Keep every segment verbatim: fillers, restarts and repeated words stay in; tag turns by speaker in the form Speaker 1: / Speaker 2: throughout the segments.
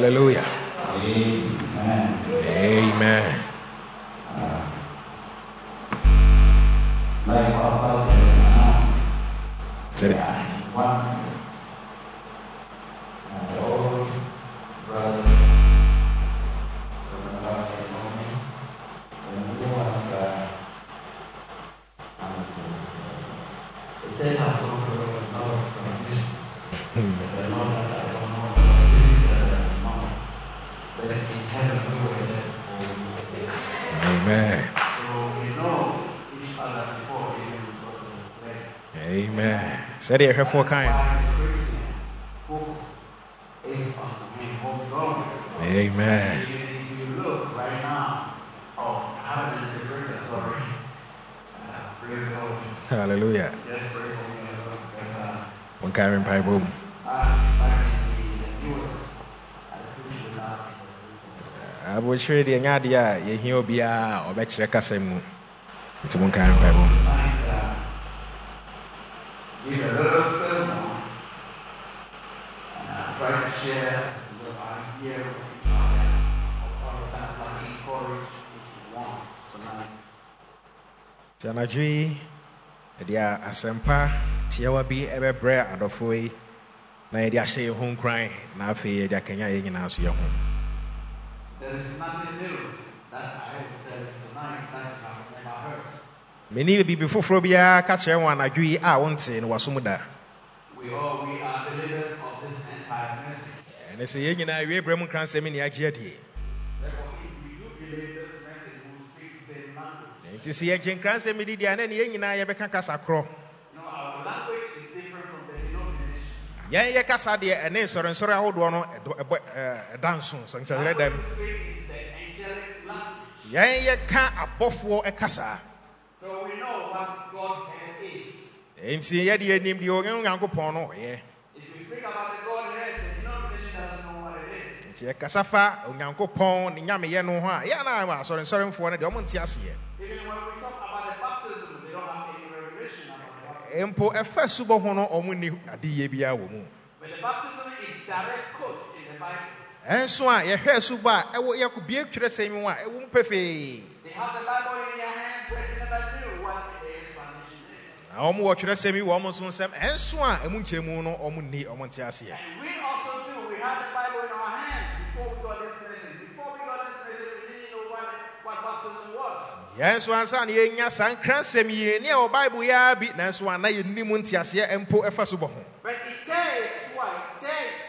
Speaker 1: Hallelujah.
Speaker 2: Amen.
Speaker 1: Amen.
Speaker 2: Like Papa has announced,
Speaker 1: Said it.
Speaker 2: one and all brothers from the Lord and mommy, and who was uh, the church has gone through a lot of transition. There's a lot that I don't know about this uh, mom, but in heaven we were there for
Speaker 1: Amen.
Speaker 2: so we know each other before even we go to this place.
Speaker 1: Amen. Said it here for kind.
Speaker 2: Why the Christian focus is on him homegrown.
Speaker 1: Amen.
Speaker 2: Even if you look right now, oh, I have an interpreter, sorry. Uh, praise the Lord.
Speaker 1: Hallelujah.
Speaker 2: Just pray for me, because uh,
Speaker 1: One kind of pipe boom.
Speaker 2: back back in the U S, I preached without interpreter.
Speaker 1: I will trade the idea. You hear be a or better Cassam. It's one kind of pipe boom.
Speaker 2: Tonight, uh, give a little sermon, and I try to share what I hear with each other. Of course, kind of like encourage each one tonight.
Speaker 1: Janajui, dia asempa, tiawa bi ebe bre adofo yi, na ye dia hye ho nkran, na afi ye dia kenya ye nyina so ye ho.
Speaker 2: There is nothing new that I will tell you tonight that you have never heard.
Speaker 1: Meni bi bi foforo bia ka kire won anadwi a wonte no wasom da.
Speaker 2: We all we are believers of this entire message.
Speaker 1: Ene se ye nyina wie bre mu nkran se me ni agye adie.
Speaker 2: Therefore, if we do believe this message, we will speak the same language.
Speaker 1: Nti se ye gye nkran se me di dia na ne ye nyina ye beka kasa kro.
Speaker 2: No, our language is different from the denomination.
Speaker 1: Yen ye kasa de ene nsore nsore ahodo no edanso sankyere dem.
Speaker 2: What we speak is the angelic language.
Speaker 1: Yen ye ka abofo e kasa.
Speaker 2: So we know what Godhead is.
Speaker 1: Nti ye de anim de Onyankopon no ye.
Speaker 2: If we speak about the Godhead, the denomination doesn't know what it is.
Speaker 1: Nti ye kasa fa Onyankopon ni nyame ye no ho a ya na ma sore nsore mfo no de omo nti ase ye.
Speaker 2: Even when we talk about the baptism, they don't have any revelation about it.
Speaker 1: Empo efa subo ho no omo ni adeye bia wo mu.
Speaker 2: But the baptism is direct quote in the Bible.
Speaker 1: Enso a ye hwe subo a ewo ye ko bie twere sɛm a ewo mpefe.
Speaker 2: They have the Bible in their hand, but they never knew what the explanation is.
Speaker 1: Na omo wo twere sɛm wo omo so nsɛm enso a emu nkyemu no omo ni omo nti ase ye.
Speaker 2: And we also do. We have the Bible in our hand before we got this message. Before we got this message, we didn't know what, what baptism was.
Speaker 1: Yenso ansa na ye nya san kran sɛm yi ne o Bible ya bi nanso ana ye ni mu nti ase empo efa subo ho.
Speaker 2: But it takes what? It takes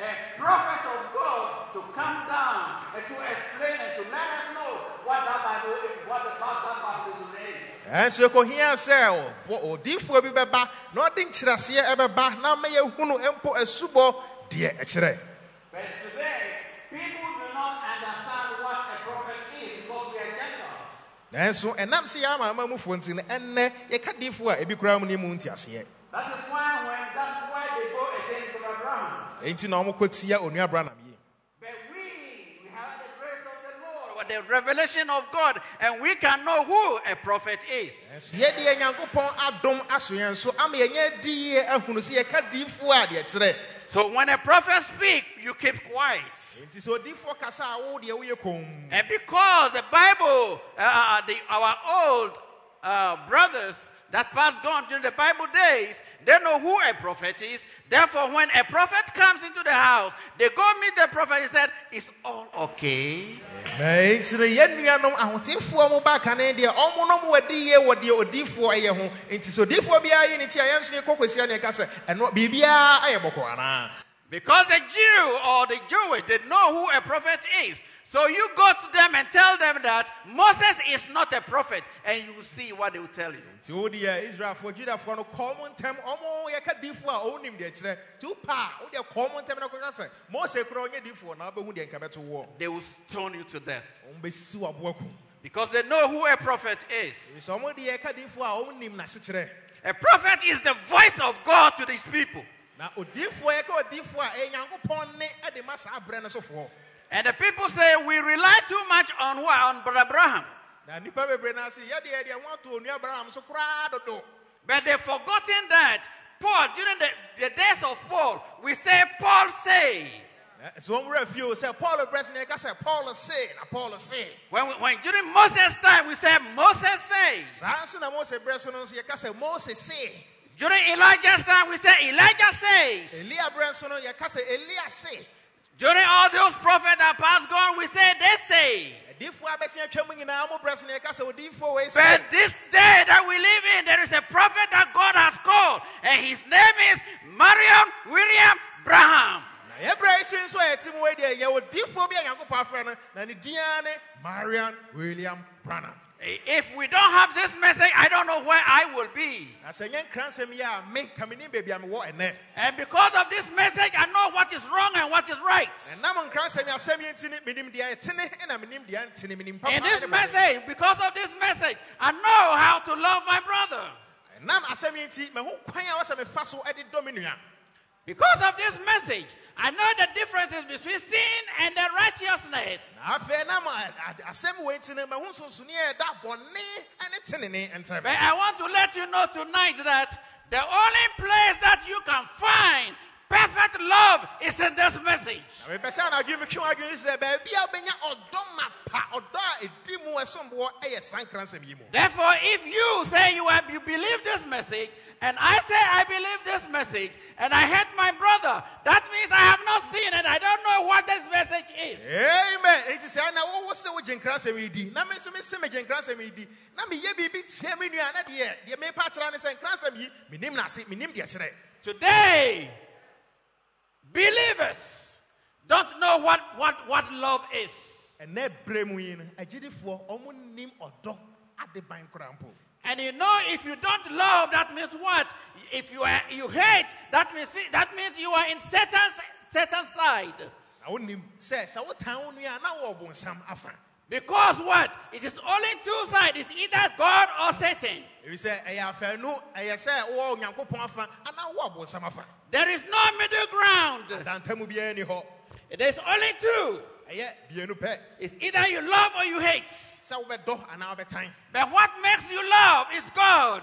Speaker 2: a prophet of God to come down and to explain and to let us know what that Bible is, what the that baptism is.
Speaker 1: Enso ko hia sɛ o difo bi bɛba na ɔde nkyerɛse ɛbɛba na ma ye hunu empo asubo de ɛkyerɛ.
Speaker 2: But today, people do not understand what a prophet is because we are Gentiles.
Speaker 1: Nanso enam se ya ma mu fo nti ne enne ye ka difo a ebi kura mu ni mu nti ase ye.
Speaker 2: That is why when that's why they go against Abraham.
Speaker 1: Enti na omo kotia onu Abraham yi.
Speaker 2: But we, we have the grace of the Lord, or the revelation of God, and we can know who a prophet is.
Speaker 1: Enso ye de Nyankopon adom aso yen so ama ye nya di ehunu se ye ka difo a de kyerɛ.
Speaker 2: So when a prophet speaks, you keep quiet.
Speaker 1: Enti so difo kasa a wo de wo ye kom.
Speaker 2: And because the Bible, uh, the, our old uh, brothers that passed on during the Bible days, they know who a prophet is. Therefore, when a prophet comes into the house, they go meet the prophet and said, "It's all okay."
Speaker 1: Amen. Enti ne ye nuanom ahotifo mo ba kan de omo no mo wadi ye wodi odifo aye ho. Enti so difo bia ye ne ti ayenso ne kokosia ne ka se eno bibia aye boko ana.
Speaker 2: Because the Jew or the Jewish, they know who a prophet is. So you go to them and tell them that Moses is not a prophet, and you will see what they will tell you.
Speaker 1: Ti odi ya Israel for Judah for no common term omo ye ka difo a onim de kyerɛ. Tu pa odi common term na ko ka se Moses kro onye difo na obehu de nka beto wo.
Speaker 2: They will stone you to death.
Speaker 1: Omo be si wa bo akum.
Speaker 2: Because they know who a prophet is.
Speaker 1: So omo de ye ka difo a onim na se kyerɛ.
Speaker 2: A prophet is the voice of God to these people.
Speaker 1: Na odifo ye ka odifo a Nyankopon ne e de masa abre na so fo.
Speaker 2: And the people say, we rely too much on what? On Brother Abraham. But they've forgotten that Paul, during the, the days of Paul, we say, Paul say.
Speaker 1: So when we review, say Paul President, I said Paul say, na Paul say.
Speaker 2: When, we, when during Moses' time, we say Moses says.
Speaker 1: Sanso na Moses President, say I said Moses say.
Speaker 2: During Elijah's time, we say Elijah says.
Speaker 1: Elia President, I say Elia say.
Speaker 2: During all those prophets that passed gone, we say they say. But this day that we live in, there is a prophet that God has called, and his name is Mariam William Branham.
Speaker 1: Mariam William Branham.
Speaker 2: If we don't have this message, I don't know where I will be. And because of this message, I know what is wrong and what is right. In this message, because of this message, I know how to love my brother. Because of this message, I know the differences between sin and the righteousness. But I want to let you know tonight that the only place that you can find perfect love is in this message. Therefore, if you say you, have, you believe this message, and I say I believe this message, and I hate my brother, that means I have not seen it. I don't know what this message is.
Speaker 1: Amen.
Speaker 2: Today, believers don't know what, what, what love is. And you know, if you don't love, that means what? If you are, you hate, that means that means you are in Satan's Satan's side. Because what? It is only two sides. It's either God or Satan. There is no middle ground. There is only two. It's either you love or you hate. But what makes you love is God.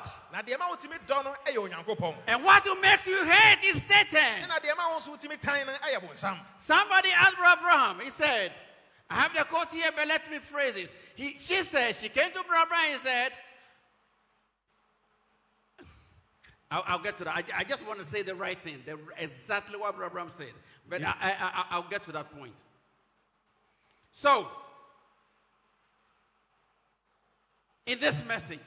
Speaker 2: And what makes you hate is Satan. Somebody asked Brother Abraham, he said, I have the quote here, but let me phrase it. He, she said, she came to Brother Abraham and said, I'll, I'll get to that. I, I just want to say the right thing, the, exactly what Brother Abraham said. But yeah. I, I, I'll get to that point. So, in this message,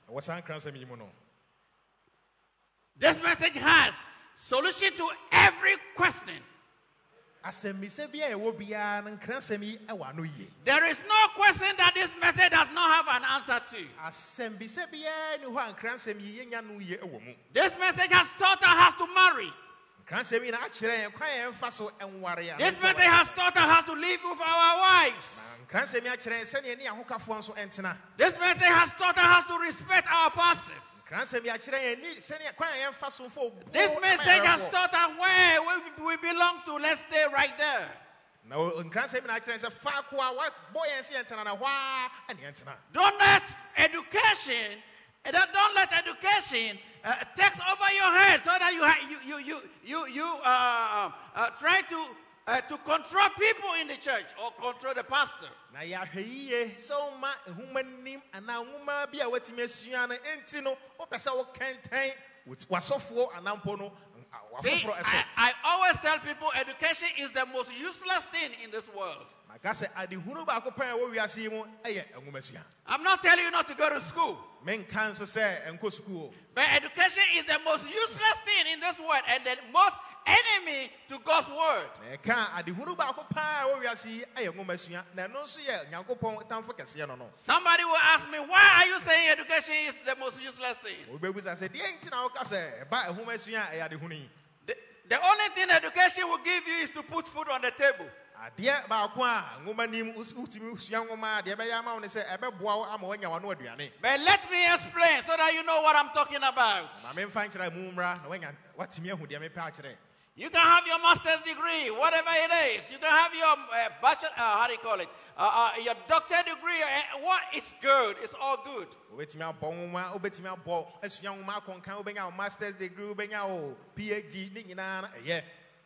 Speaker 2: this message has solution to every question. There is no question that this message does not have an answer to. This message has taught us how to marry. This message has taught us how to live with our wives. This message has taught us how to respect our pastors. This message has taught us where we belong to. Let's stay right there. Don't let education, don't let education uh, take over your head so that you you you you you uh, uh, try to uh, to control people in the church or control the pastor. See, I, I always tell people education is the most useless thing in this world. I'm not telling you not to go to school. But education is the most useless thing in this world and the most enemy to God's word. Somebody will ask me, why are you saying education is the most useless thing? The, the only thing education will give you is to put food on the table. But let me explain so that you know what I'm talking about. You can have your master's degree, whatever it is. You can have your uh, bachelor, uh, how do you call it? Uh, uh, your doctor degree. Uh, what is good? It's all good.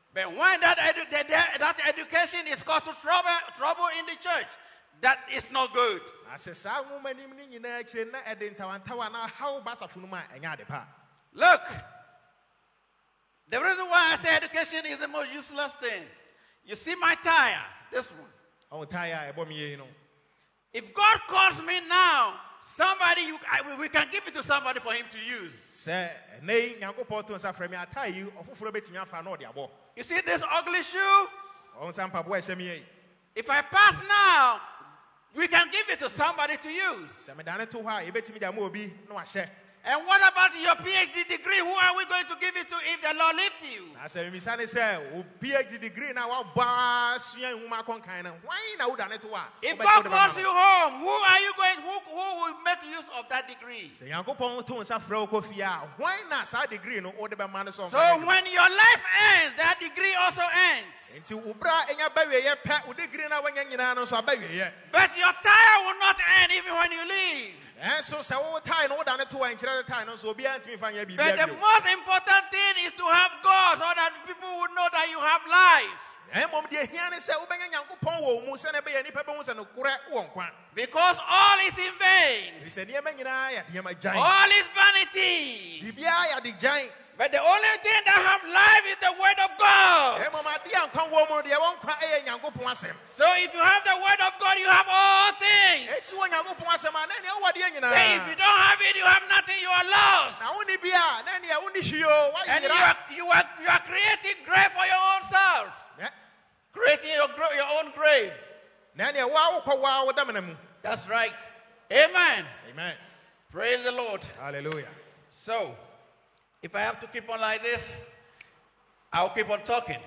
Speaker 2: But when that, edu- that, that that education is causing trouble, trouble in the church, that is not good.
Speaker 1: Asɛ saa nwoma nim ne nyinaa akyire na ɛde ntawantawa na haw ba asafo no mu a ɛnyɛ ade pa.
Speaker 2: Look, the reason why I say education is the most useless thing. You see my tire, this one.
Speaker 1: Ɔwɔ tae a ɛbɔ me yie no.
Speaker 2: If God calls me now, somebody you, I, we can give it to somebody for him to use.
Speaker 1: Sɛ ɛnɛ yi Nyankopɔn to nsa frɛ me atae yi ɔfoforɔ bɛtumi afa na ɔde abɔ.
Speaker 2: You see this ugly shoe?
Speaker 1: Ɔwɔ nsa mpaboa ɛhyɛ me yie.
Speaker 2: If I pass now, we can give it to somebody to use.
Speaker 1: Sɛ medane to hɔ a yɛbɛtumi de ama obi na wahyɛ.
Speaker 2: And what about your P H D degree? Who are we going to give it to if the Lord lifts you?
Speaker 1: Na sɛ mimisa ne sɛ wo P H D degree na wabɔ asua nhoma akɔnkan no hwan na wodane to a
Speaker 2: If God calls you home, who are you going? Who, who will make use of that degree?
Speaker 1: sɛ Nyankopɔn to nsa frɛ wo kɔ fie a hwan na saa degree no wode bɛma no sɛ ɔmfa
Speaker 2: So
Speaker 1: no.
Speaker 2: when your life ends, that degree also ends.
Speaker 1: Nti wo bra enya ba wieyɛ pɛ wo degree na wanya nyinaa no nso aba wieyɛ.
Speaker 2: But your tire will not end even when you leave.
Speaker 1: Ɛnso sɛ wo tae no wodane to a nkyerɛ tae no nso obiara ntumi fa nyɛ
Speaker 2: But
Speaker 1: biribiara
Speaker 2: the
Speaker 1: bio.
Speaker 2: most important thing is to have God so that people would know that you have life.
Speaker 1: Mmom deɛ hia ne sɛ wobɛnya Nyankopɔn wɔ wo mu sɛnea ɛbɛyɛ nnipa bɛhu sɛ nokorɛ wɔ nkwa.
Speaker 2: Because all is in vain.
Speaker 1: Ɛfiri sɛ nneɛma nyinaa yɛ nneɛma gyan.
Speaker 2: All is vanity.
Speaker 1: Biribiara yɛ ade gyan.
Speaker 2: But the only thing that have life is the word of God.
Speaker 1: Mmom adeɛ a nkwa wɔ mu no deɛ ɛwɔ nkwa ɛyɛ Nyankopɔn asɛm.
Speaker 2: So if you have the word of God, you have all things.
Speaker 1: Ɛkyi wɔ Nyankopɔn asɛm a na nea wowɔ deɛ
Speaker 2: But if you
Speaker 1: nyinaa.
Speaker 2: don't have it, you have nothing, you are lost.
Speaker 1: Na wonni bi a na nea wonni hwee o
Speaker 2: And you
Speaker 1: woayera.
Speaker 2: are, you are, you are creating grave for your own self.
Speaker 1: Ɛ,
Speaker 2: Creating your, gro- your own grave.
Speaker 1: na nea woa wokɔ woa wo damena mu.
Speaker 2: That's right. Amen.
Speaker 1: Amen.
Speaker 2: Praise the Lord.
Speaker 1: Hallelujah.
Speaker 2: So, if I have to keep on like this, I'll keep on talking.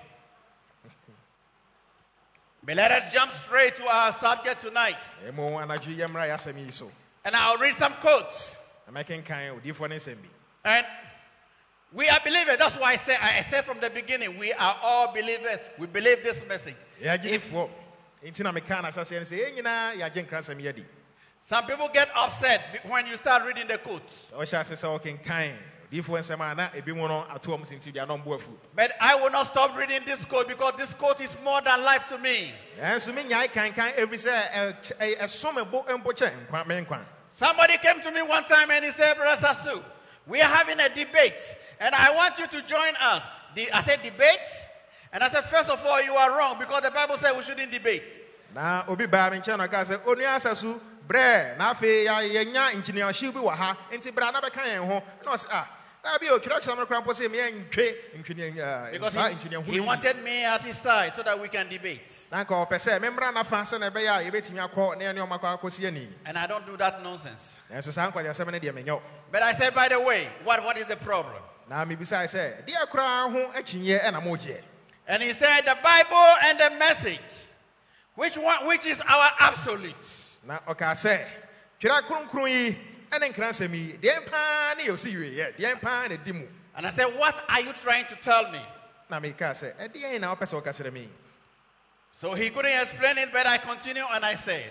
Speaker 2: But let us jump straight to our subject tonight.
Speaker 1: Emu anadwo yɛ mmra yɛ asɛm yi so.
Speaker 2: And I'll read some quotes.
Speaker 1: Na mɛkenkan odiyifoɔ ne nsɛm bi.
Speaker 2: And we are believers. That's why I said, I said from the beginning, we are all believers. We believe this message.
Speaker 1: Yɛ agyefoɔ. Nti na meka na ahyɛseɛ no sɛ yɛn nyinaa yɛagye nkrasɛm yɛ di.
Speaker 2: Some people get upset be- when you start reading the quotes.
Speaker 1: Sɛ wɔhyɛ ase sɛ wɔkenkan odiyifoɔ nsɛm a na ebi mu no ato ɔm senti deɛ na ɔmbo afu.
Speaker 2: But I will not stop reading this quote because this quote is more than life to me.
Speaker 1: Ɛnso menyae kankan ɛfiri sɛ ɛ- ɛ- ɛso me bo mpo kyɛ nkwa me nkwa.
Speaker 2: Somebody came to me one time and he said, Brother Sasu, we are having a debate and I want you to join us. The- I said, debate? And I said, first of all, you are wrong because the Bible said we shouldn't debate.
Speaker 1: Na obi baa me nkyɛn na ɔkaa sɛ onua asasu brɛ na afei yɛ- yɛnya nkyiniahyew bi wɔ ha nti bra na bɛka yɛn ho na ɔsɛ ah dabi o twerɛkyerɛ no koraa mpo sɛ meyɛntwe ntwene
Speaker 2: Because
Speaker 1: saa
Speaker 2: he,
Speaker 1: nkyiniahunu
Speaker 2: he
Speaker 1: yi.
Speaker 2: wanted me at his side so that we can debate.
Speaker 1: Na nka ɔpɛ sɛ memmra nafa sɛnea ɛbɛyɛ a yɛbɛtumi akɔ na yɛne ɔma akɔ akɔsi ani.
Speaker 2: And I don't do that nonsense.
Speaker 1: Nanso saa nkwagyasɛm no deɛ menyɛ wo.
Speaker 2: But I said, by the way, what, what is the problem?
Speaker 1: Na mebisae sɛ deɛ koraa ho akyinnyeɛ ɛna mogyeɛ.
Speaker 2: And he said, the Bible and the message. Which one, which is our absolute?
Speaker 1: Na ɔkaa sɛ twerɛ kronkron yi ɛne nkransɛm yi deɛn paa ne yɛ osi wieɛ deɛn paa na di mu.
Speaker 2: And I said, what are you trying to tell me?
Speaker 1: Na mekaa sɛ ɛdeɛn na wopɛ sɛ woka kyerɛ me.
Speaker 2: So he couldn't explain it, but I continued and I said,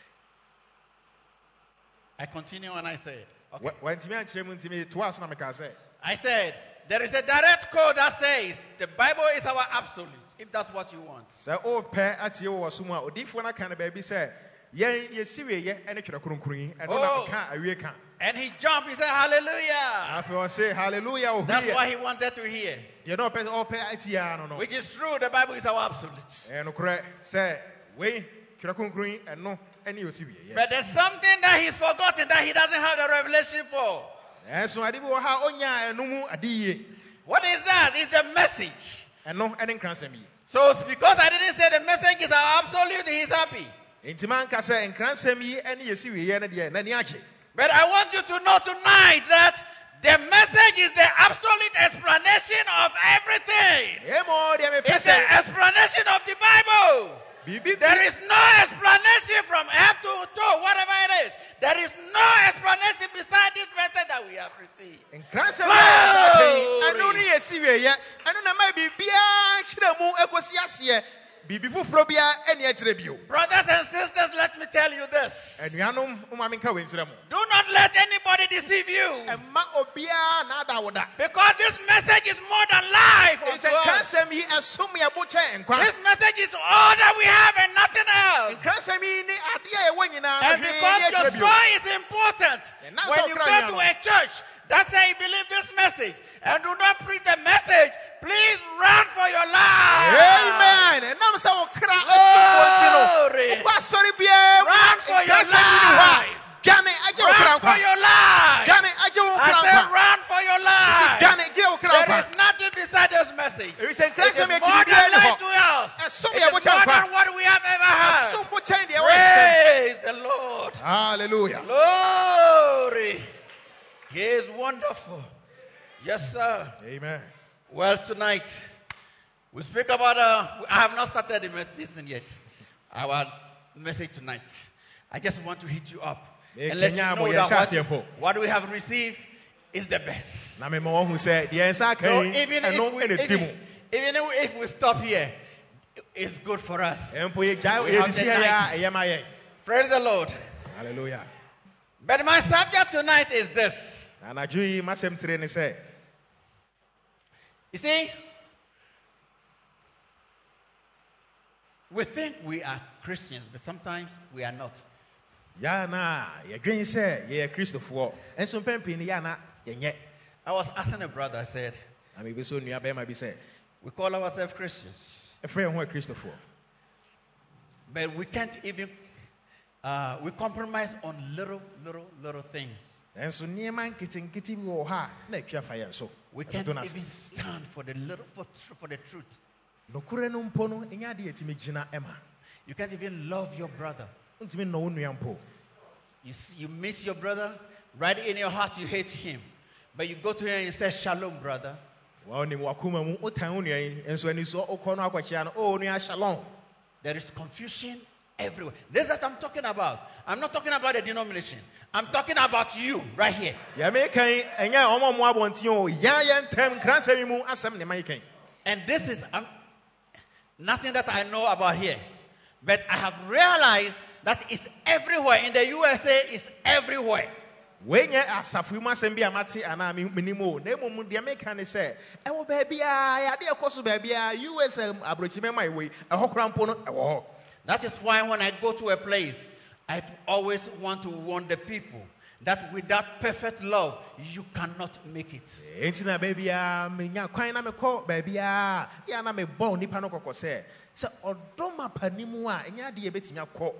Speaker 2: I continue and I said, okay.
Speaker 1: Wa- wantumi ankyerɛ mu ntimi toa so na mekaa sɛ
Speaker 2: I said, there is a direct code that says the Bible is our absolute, if that's what you want.
Speaker 1: sɛ wopɛ atie wɔ wɔ so mu a odiyifoɔ no aka no baabi sɛ yɛn yɛsi wieɛ ɛne twerɛ kronkron yi ɛno
Speaker 2: Oh.
Speaker 1: na ɔka awie ka.
Speaker 2: And he jumped, he said, hallelujah.
Speaker 1: Afei ɔse hallelujah
Speaker 2: That's what
Speaker 1: ohuiɛ
Speaker 2: he wanted to hear.
Speaker 1: deɛ na ɔpɛ ɔpɛ atia no no
Speaker 2: Which is true, the Bible is our absolute.
Speaker 1: ɛyɛ nokorɛ sɛ wei twerɛ kronkron yi ɛno ɛne yɛsi wieɛ.
Speaker 2: But there's something that he's forgotten that he doesn't have the revelation for.
Speaker 1: ɛnso ade bi wɔ ha a ɔnyaa ɛno mu ade yie
Speaker 2: What is that? It's the message.
Speaker 1: ɛno ɛne nkransɛm yi.
Speaker 2: So because I didn't say the message is our absolute, he's happy.
Speaker 1: Nti manka sɛ nkransɛm yi ɛne yɛsi wieɛ no deɛ n'ani agye.
Speaker 2: But I want you to know tonight that the message is the absolute explanation of everything.
Speaker 1: Emo deɛ mepɛ
Speaker 2: It's the
Speaker 1: sɛ
Speaker 2: explanation of the Bible.
Speaker 1: biribi
Speaker 2: There is no explanation from head to toe, whatever it is. There is no explanation beside this message that we have received.
Speaker 1: nkransɛm a yɛsa pɛ yi ɛno
Speaker 2: Glory.
Speaker 1: ne yɛsi wieɛ ɛno na ma biribiara kyerɛ mu ɛkɔsi aseɛ bibi foforo bia eni akyere bio.
Speaker 2: Brothers and sisters, let me tell you this.
Speaker 1: Anuanom umma menka we nkyere mo.
Speaker 2: Do not let anybody deceive you.
Speaker 1: Emma obia na ada woda.
Speaker 2: Because this message is more than life.
Speaker 1: It's a kansem yi asum ya bo chen nkwa.
Speaker 2: This message is all that we have and nothing else.
Speaker 1: Kansem yi ni ade a ewo nyina.
Speaker 2: And because your soul is important, when you go to a church that say you believe this message and do not preach the message, please run for your life.
Speaker 1: Amen. And now say okra asum
Speaker 2: Glory.
Speaker 1: sorry bia.
Speaker 2: Run for your life.
Speaker 1: Gane aje okra
Speaker 2: Run for your life.
Speaker 1: Gane aje okra
Speaker 2: I said run for your life.
Speaker 1: Gane aje okra
Speaker 2: There is nothing beside this message.
Speaker 1: It
Speaker 2: It is more
Speaker 1: more
Speaker 2: than life to us. It is more than what we have ever heard. Praise the Lord.
Speaker 1: Hallelujah.
Speaker 2: Glory. He is wonderful. Yes, sir.
Speaker 1: Amen.
Speaker 2: Well, tonight, we speak about, uh, I have not started the message yet. Our message tonight. I just want to hit you up and let you know that what, what we have received is the best. So even if, we, even, even if we stop here, it's good for us. We have the night. Praise the Lord.
Speaker 1: Hallelujah.
Speaker 2: But my subject tonight is this. You see, we think we are Christians, but sometimes we are not.
Speaker 1: Yana, you're going to say, you're a Christopher. And some people in Yana, yet.
Speaker 2: I was asking a brother, I said,
Speaker 1: I may be so near, I might be said,
Speaker 2: we call ourselves Christians.
Speaker 1: a friend who Christopher.
Speaker 2: But we can't even, uh, we compromise on little, little, little things.
Speaker 1: And so near man getting getting war hard, neck your fire so.
Speaker 2: We can't even stand for the little for, for the truth.
Speaker 1: No kurenum pono in your dear Timijina Emma.
Speaker 2: You can't even love your brother.
Speaker 1: No
Speaker 2: You see, you miss your brother, right in your heart you hate him. But you go to him and you say, Shalom, brother.
Speaker 1: Well, Wakuma, Otaunia, and so when you saw Okono Aquachiano, oh, near Shalom.
Speaker 2: There is confusion everywhere. This is what I'm talking about. I'm not talking about a denomination. I'm talking about you right here. And this is um, nothing that I know about here. But I have realized that it's everywhere. In the U S A, it's everywhere.
Speaker 1: When you ask if we must be a mati and I mean minimo, they will the American say, oh, baby, I dear course, baby, U S A, I my way, a hokrampono.
Speaker 2: That is why when I go to a place, I always want to warn the people that without perfect love, you cannot make it.
Speaker 1: Ain't na baby, I mean, ya quite na me call, baby, ya na me bone, Nipanoko say, so, or doma panimua, and ya dear betting your call.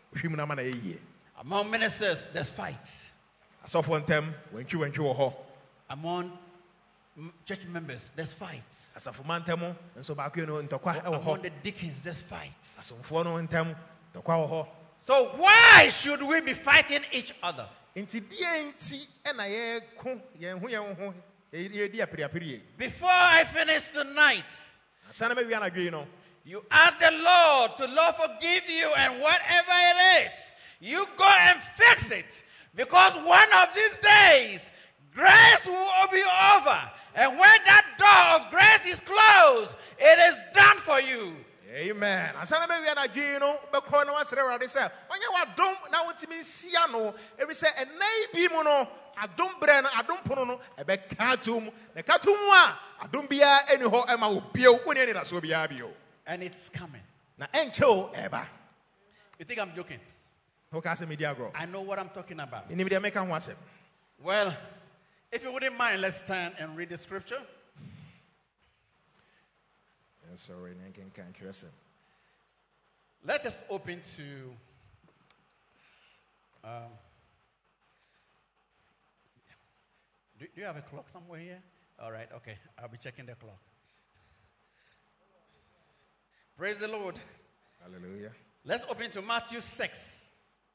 Speaker 2: Among ministers, there's fights.
Speaker 1: I saw one time when you went to a hall.
Speaker 2: Among church members, there's fights.
Speaker 1: As a fumantemo, and so back you know into quite
Speaker 2: among the deacons, there's fights.
Speaker 1: As for no one time, the quaho.
Speaker 2: So why should we be fighting each other?
Speaker 1: Into D N T and I
Speaker 2: before I finish tonight,
Speaker 1: you know.
Speaker 2: You ask the Lord to Lord forgive you, and whatever it is, you go and fix it. Because one of these days, grace will be over. And when that door of grace is closed, it is done for you.
Speaker 1: Amen. Asana be na gye no be ko no asere wrade say onye wadom na wotimi sia no e be say enai bi mu no adom bre no adom pono no e be katum na katum a adom bia eni ho e ma wo bio woni eni na so bia bio.
Speaker 2: And it's coming.
Speaker 1: Na encho eba.
Speaker 2: You think I'm joking?
Speaker 1: I
Speaker 2: know what I'm talking about.
Speaker 1: Well,
Speaker 2: if you wouldn't mind, let's stand and read the scripture.
Speaker 1: Sorry,
Speaker 2: let us open to um, do, do you have a clock somewhere here? All right, okay. I'll be checking the clock. Praise the Lord.
Speaker 1: Hallelujah.
Speaker 2: Let's open to Matthew six.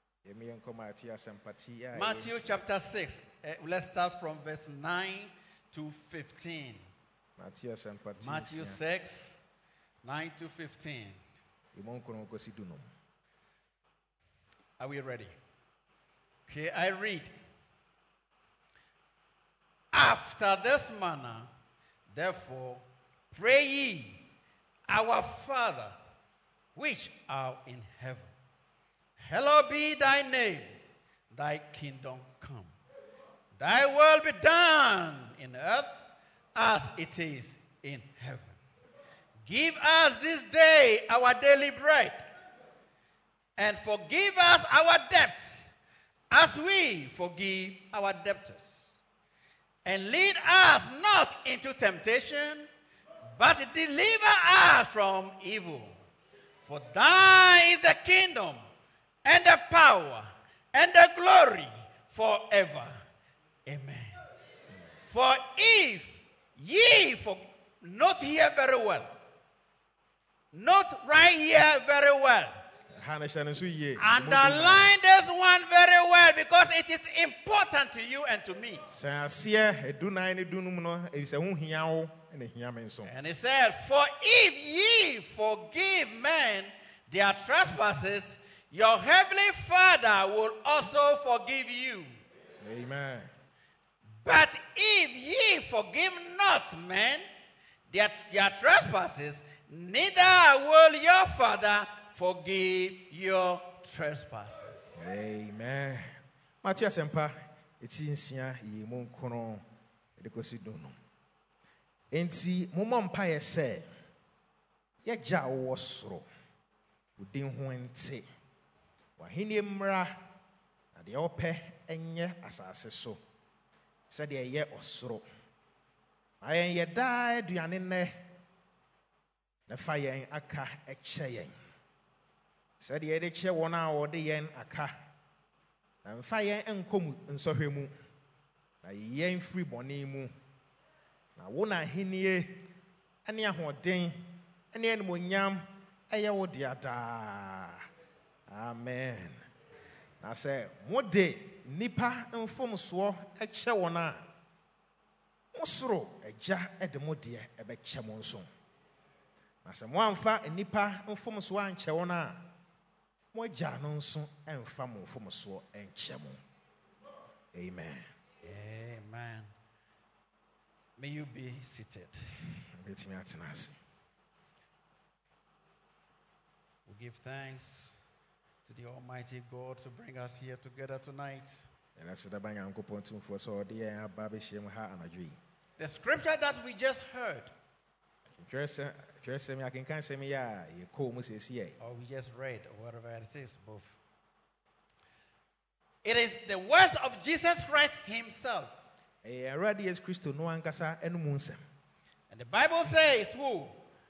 Speaker 2: Matthew chapter six. Uh, let's start from verse nine to fifteen. Matthew six, nine to fifteen. Are we ready? Okay, I read. After this manner, therefore, pray ye, our Father, which art in heaven. Hallowed be thy name, thy kingdom come. Thy will be done in earth as it is in heaven. Give us this day our daily bread, and forgive us our debts as we forgive our debtors. And lead us not into temptation, but deliver us from evil. For thine is the kingdom, and the power, and the glory forever. Amen. For if ye for not here very well, not right here very well. Underline this one very well because it is important to you and to me. And it said, for if ye forgive men their trespasses, your heavenly Father will also forgive you.
Speaker 1: Amen.
Speaker 2: But if ye forgive not men their, their trespasses, neither will your Father forgive your trespasses.
Speaker 1: Amen. Matthias Sempa, it's in Sia, ye mon cono, edicosidono. Enti, Mumam Pie say, Ye ja wasro, Udin Huente, Wahini Mra, and the ope enye asase so. Said ye ye osro. I am ye died, Yanine, the fire aka a chain. Said ye the chair one hour the yen aka. And fire and come and so him. Na yen free bonimu. Na wona hinie, and ya hodin, and yen munyam, a yaw diada. Amen. I say, what day, nipa and form swo a chawana. Osro, a ja at the modia, a bet chamonson. I say, one fa and nipa and form swan chawana. Mo janonson and famo from a swo and chamon. Amen.
Speaker 2: Amen. May you be seated. We give thanks to the Almighty God to bring us here together tonight. The scripture that we just heard, or we just read, or whatever it is, both. It is the words of Jesus Christ himself. And the Bible says, who?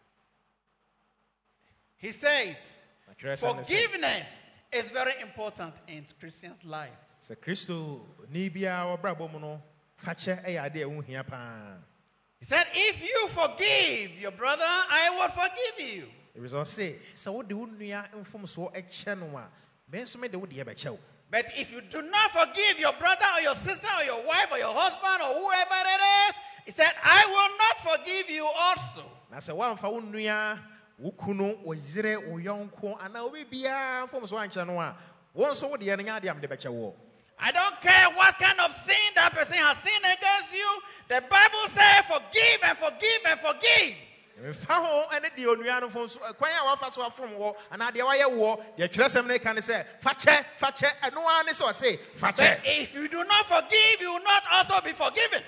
Speaker 2: He says, forgiveness is very important in Christians' life. He said, if you forgive your brother, I will forgive you. But if you do not forgive your brother or your sister or your wife or your husband or whoever it is, he said, I will not forgive you also. I don't care what kind of sin that person has sinned against you. The Bible says forgive and forgive and forgive. But if you do not forgive, you will not also be forgiven.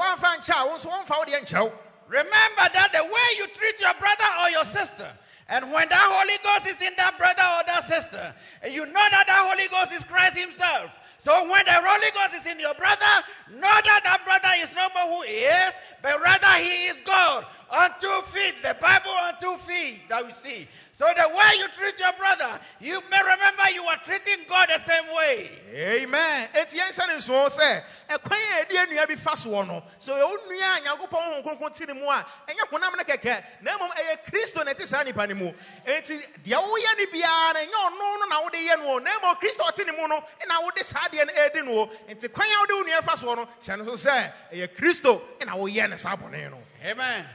Speaker 2: Remember that the way you treat your brother or your sister, and when that Holy Ghost is in that brother or that sister, and you know that that Holy Ghost is Christ himself. So when the Holy Ghost is in your brother, know that that brother is not more who he is, but rather he is God. On two feet, the Bible on two feet that we see. So the way you treat your brother, you may remember you are treating God the same way.
Speaker 1: Amen. It's yes and so say. A quiet dear near be fast one. So you only go pon continue more. And you put a keke. Nemo a Christo net is any panimu. It's the Oyani Bian and you no no the yen one. Nemo Christo Tinimuno and I would decide and Edino. And to quiet do near fast one. Shannon say a Christo and our yen is aboneno.
Speaker 2: Amen.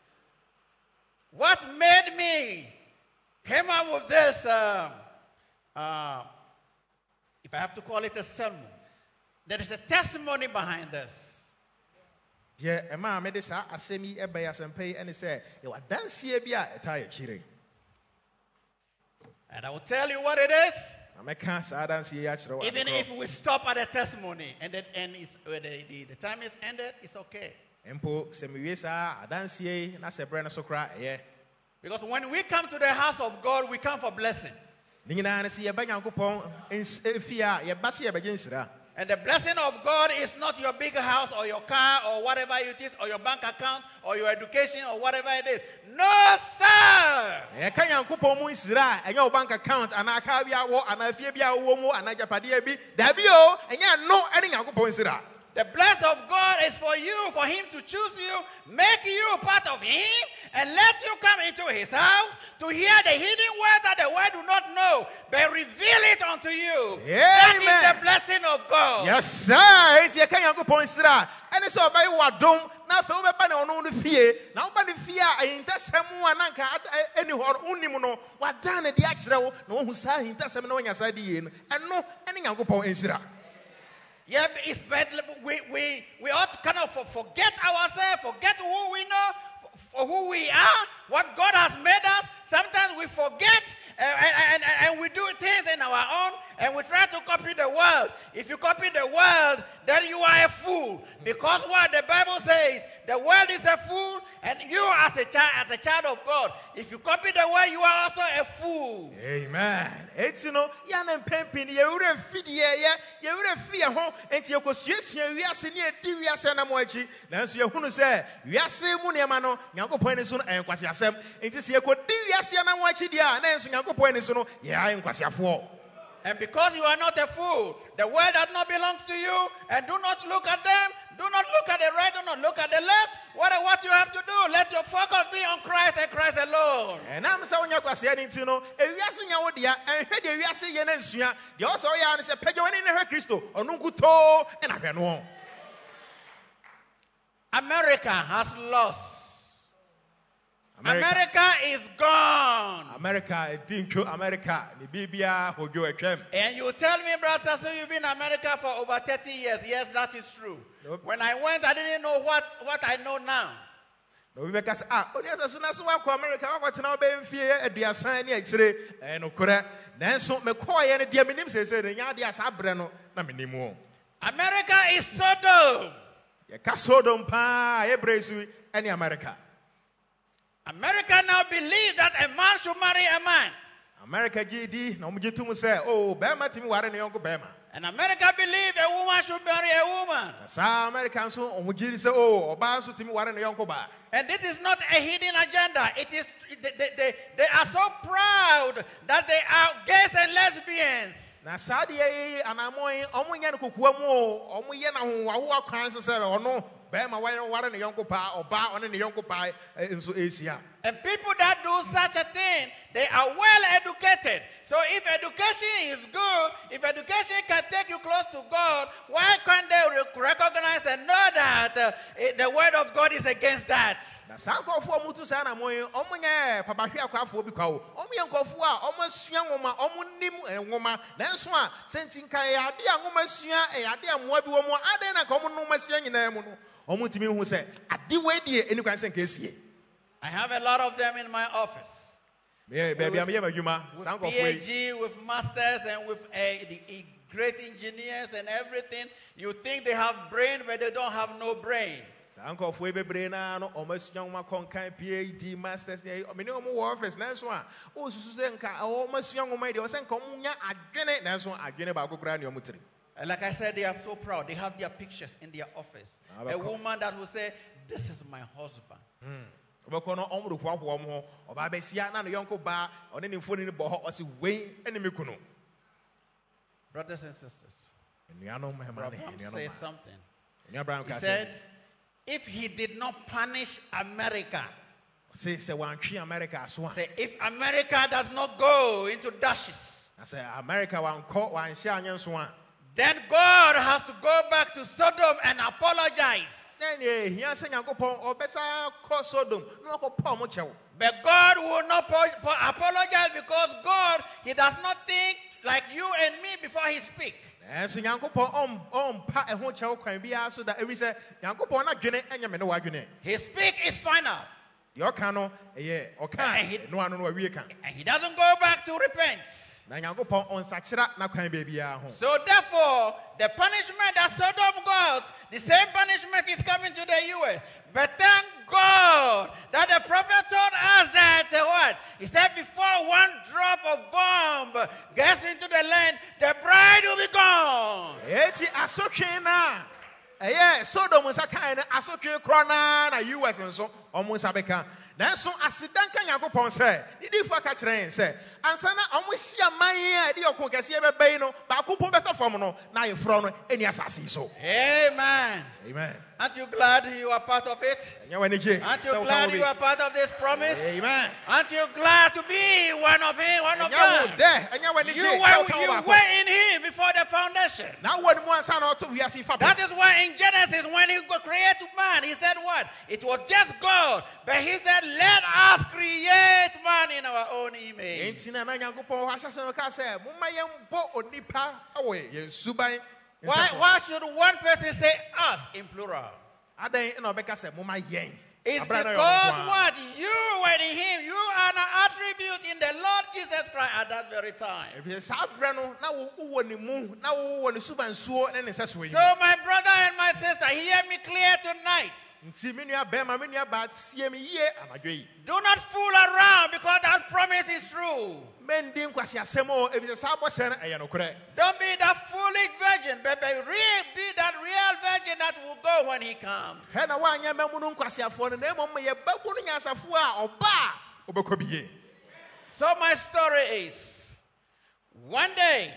Speaker 2: What made me came up with this, uh, uh, if I have to call it a sermon, there is a testimony behind this.
Speaker 1: Yeah, Emma made this asemi ebaya sempe and say, you are dance here be a tire chire.
Speaker 2: And I will tell you what it is.
Speaker 1: Ameka saa adanse yi akyerɛ wo.
Speaker 2: Even if we stop at the testimony and then and it's, uh, the, the, the time is ended, it's okay.
Speaker 1: Empo sɛ mewie saa adanse yi na sɛ brɛ no so kora ɛyɛ.
Speaker 2: Because when we come to the house of God, we come for blessing.
Speaker 1: Ne nyinaa ne sɛ yɛba Nyankopɔn fie a yɛba sɛ yɛbɛgye nhyira.
Speaker 2: And the blessing of God is not your big house or your car or whatever it is, or your bank account or your education or whatever it is. No, sir.
Speaker 1: Yɛka Nyankopɔn mu nhyira a ɛnyɛ wo bank account anaa kaa bi awɔ anaa fie bi awɔ mu anaa agyapadeɛ bi. Dabi o, ɛnyɛ no ɛne Nyankopɔn nhyira.
Speaker 2: The blessing of God is for you, for Him to choose you, make you part of Him, and let you come into His house to hear the hidden word that the world do not know, but reveal it unto you.
Speaker 1: Amen.
Speaker 2: That is the blessing of God.
Speaker 1: Yes, sir. Esi yɛka Nyankopɔn nhyira ɛne sɛ ɔbɛyɛ w'adom na afei wobɛba ne ɔno no fie na woba ne fie a ahintasɛm a na nka ɛni hɔ wonim no wada ne de akyerɛ wo na wohu saa ahintasɛm na woanya saa de yie no ɛno ɛne Nyankopɔn nhyira.
Speaker 2: Yeah, it's bad. We, we, we ought to kind of forget ourselves, forget who we know, for who we are, what God has made us. Sometimes we forget uh, and, and, and we do things in our own and we try to copy the world. If you copy the world, then you are a fool. Because what the Bible says, the world is a fool, and you as a child, as a child of God, if you copy the world, you are also a fool.
Speaker 1: Amen. It's you know, ya na mpempi ni yewure fidi ye yewure fie ho enti yekosuasua wiase ne edi wiase na mo achi nanso ye hunu se wiase mu ne ma no Nyankopɔn ni so no enkwase asɛm enti se yekodi wiase na mo achi dia na enso Nyankopɔn ni so no ye enkwase afo.
Speaker 2: And because you are not a fool, the world does not belong to you, and do not look at them, do not look at the right, do not look at the left. What, what you have to do, let your focus be on Christ and Christ alone.
Speaker 1: And I'm saying, you kwase ani ti no, e wiase nya wo dia, en hwe de wiase ye na nsua. De o so ya ne se pagya wani ne hwe Kristo, onu nkuto e na hwe no.
Speaker 2: America has lost. America, America is gone.
Speaker 1: America, dinko America, ni bibia hojo etwem.
Speaker 2: And you tell me, brother, so you've been in America for over thirty years. Yes, that is true. Nope. When I went, I didn't know what, what I know now.
Speaker 1: No, we because ah, oni asa suna so wa America, wa kwatena obe mfie aduasan ne akire, eh no kore. Nanso me call ye ne dia menim se se ne nya dia sa bre no na menim wo.
Speaker 2: America is Sodom.
Speaker 1: Ye ka Sodom pa, ye bresu any America.
Speaker 2: America now believes that a man should marry a man.
Speaker 1: America G D na omo gitu mu say oh bema timi ware ne yonko bema.
Speaker 2: And America believes a woman should marry a woman.
Speaker 1: Sa America so omo giri say oh oba so timi ware ne yonko ba.
Speaker 2: And this is not a hidden agenda. It is they, they, they, they are so proud that they are gays and lesbians.
Speaker 1: Na sa de yi anamoy omo nya ne kokua mu omo ye na ho aho akwan so say ono bema ware ne yonko pa oba one ne yonko pa enso Asia.
Speaker 2: And people that do such a thing, they are well educated. So if education is good, if education can take you close to God, why can't they recognize and know that uh, the word of God is against that?
Speaker 1: Na sanko fo mutu sa na moy omunya papa hwe akwafo bi kwawo omuye nkofo a omasua nwoma omunim nwoma nanso a sentinkan ya ade a nwoma sua e ade a moa bi wo mo ade na ka omu no masua nyina mu no omutimi hu se ade we die eni kwan se nka esie.
Speaker 2: I have a lot of them in my office.
Speaker 1: Yeah, baby, I'm here, Yuma.
Speaker 2: With PhD, with masters, and with uh, the uh, great engineers and everything. You think they have brain, but they don't have no brain.
Speaker 1: Sanko fwe be brain no almost young ma konkan PhD masters ne I mean omo office na so a o susu se nka almost young ma de o se nka omo nya adwene na so adwene ba gogora ne omo tiri.
Speaker 2: Like I said, they are so proud. They have their pictures in their office. A woman that will say, "This is my husband."
Speaker 1: Mm. Brothers
Speaker 2: and sisters, Abraham says something. He said, if he did not punish America, say if America does not go into dashes, then God has to go back to Sodom and apologize. But God will not apologize because God, He does not think like you and me before He speaks. His speak is final.
Speaker 1: deɛ ɔka no ɛyɛ
Speaker 2: And he-
Speaker 1: ɔka no ano no awie ka
Speaker 2: And he doesn't go back to repent.
Speaker 1: na Nyankopɔn ɔnsakyera n'akwan baabiara ho
Speaker 2: So therefore, the punishment that Sodom got, the same punishment is coming to the U S. But thank God that the prophet told us that uh, what? He said before one drop of bomb gets into the land, the bride will be gone.
Speaker 1: eti asotwe na ɛyɛ Sodom nsa kan no asotwe korɔ na na U S nso ɔmo nsa bɛka nanso asedanka Nyankopɔn sɛ ne difo aka kyerɛ yɛn sɛ ansa na ɔmo hyia man a ɛde ɔko kɛseɛ bɛbɛ yi no baako po bɛtɔ fam no na ayɛforɔ no ɛni asase yi so
Speaker 2: Amen.
Speaker 1: amen
Speaker 2: Aren't you glad you are part of it?
Speaker 1: ɛnyɛ w'ani gye
Speaker 2: Aren't you
Speaker 1: sɛ woka
Speaker 2: glad
Speaker 1: wo
Speaker 2: you
Speaker 1: bi
Speaker 2: are part of this promise?
Speaker 1: amen
Speaker 2: Aren't you glad to be one of him, one of
Speaker 1: ɛnyɛ wo
Speaker 2: them?
Speaker 1: dɛ ɛnyɛ w'ani
Speaker 2: You
Speaker 1: gye sɛ
Speaker 2: were,
Speaker 1: woka wo
Speaker 2: you
Speaker 1: baako
Speaker 2: were in him before the foundation.
Speaker 1: na wɔ ne mu ansa na ɔto wiase fa
Speaker 2: That is why in Genesis, when he go- created man, he said what? It was just God. But he said, let us create man in our own image.
Speaker 1: enti na na Nyankopɔn ahyɛ sɛ ɔka sɛ momma yɛmbɔ onipa wɔ yɛn suban
Speaker 2: Why,
Speaker 1: nsa so
Speaker 2: why should one person say us in plural?
Speaker 1: adɛn na ɔbɛka sɛ momma yɛn
Speaker 2: It's
Speaker 1: Abra na yɛ ɔno
Speaker 2: because
Speaker 1: nko ara.
Speaker 2: what? You were in him. You are an attribute in the Lord Jesus Christ at that very time.
Speaker 1: ɛfiri saa berɛ no na wo- wowɔ ne mu na wowɔ ne subansuo ne ne nsɛsoɔ yi
Speaker 2: So my brother and my sister, hear me clear tonight.
Speaker 1: nti me nua bɛrima me nua baa tie me yie anadwo yi
Speaker 2: Do not fool around because that promise is true.
Speaker 1: mɛndi nkwaseasɛm o ɛfiri sɛ saa bɔhyɛ no ɛyɛ nokorɛ
Speaker 2: Don't be that foolish virgin, but be, real, be that real virgin that will go when he comes.
Speaker 1: hɛ na woanyɛ mamu no nkwaseafoɔ no na mmom yɛbɛbu no nyansafoɔ a ɔba a wobɛkɔ bi yie
Speaker 2: So my story is, one day,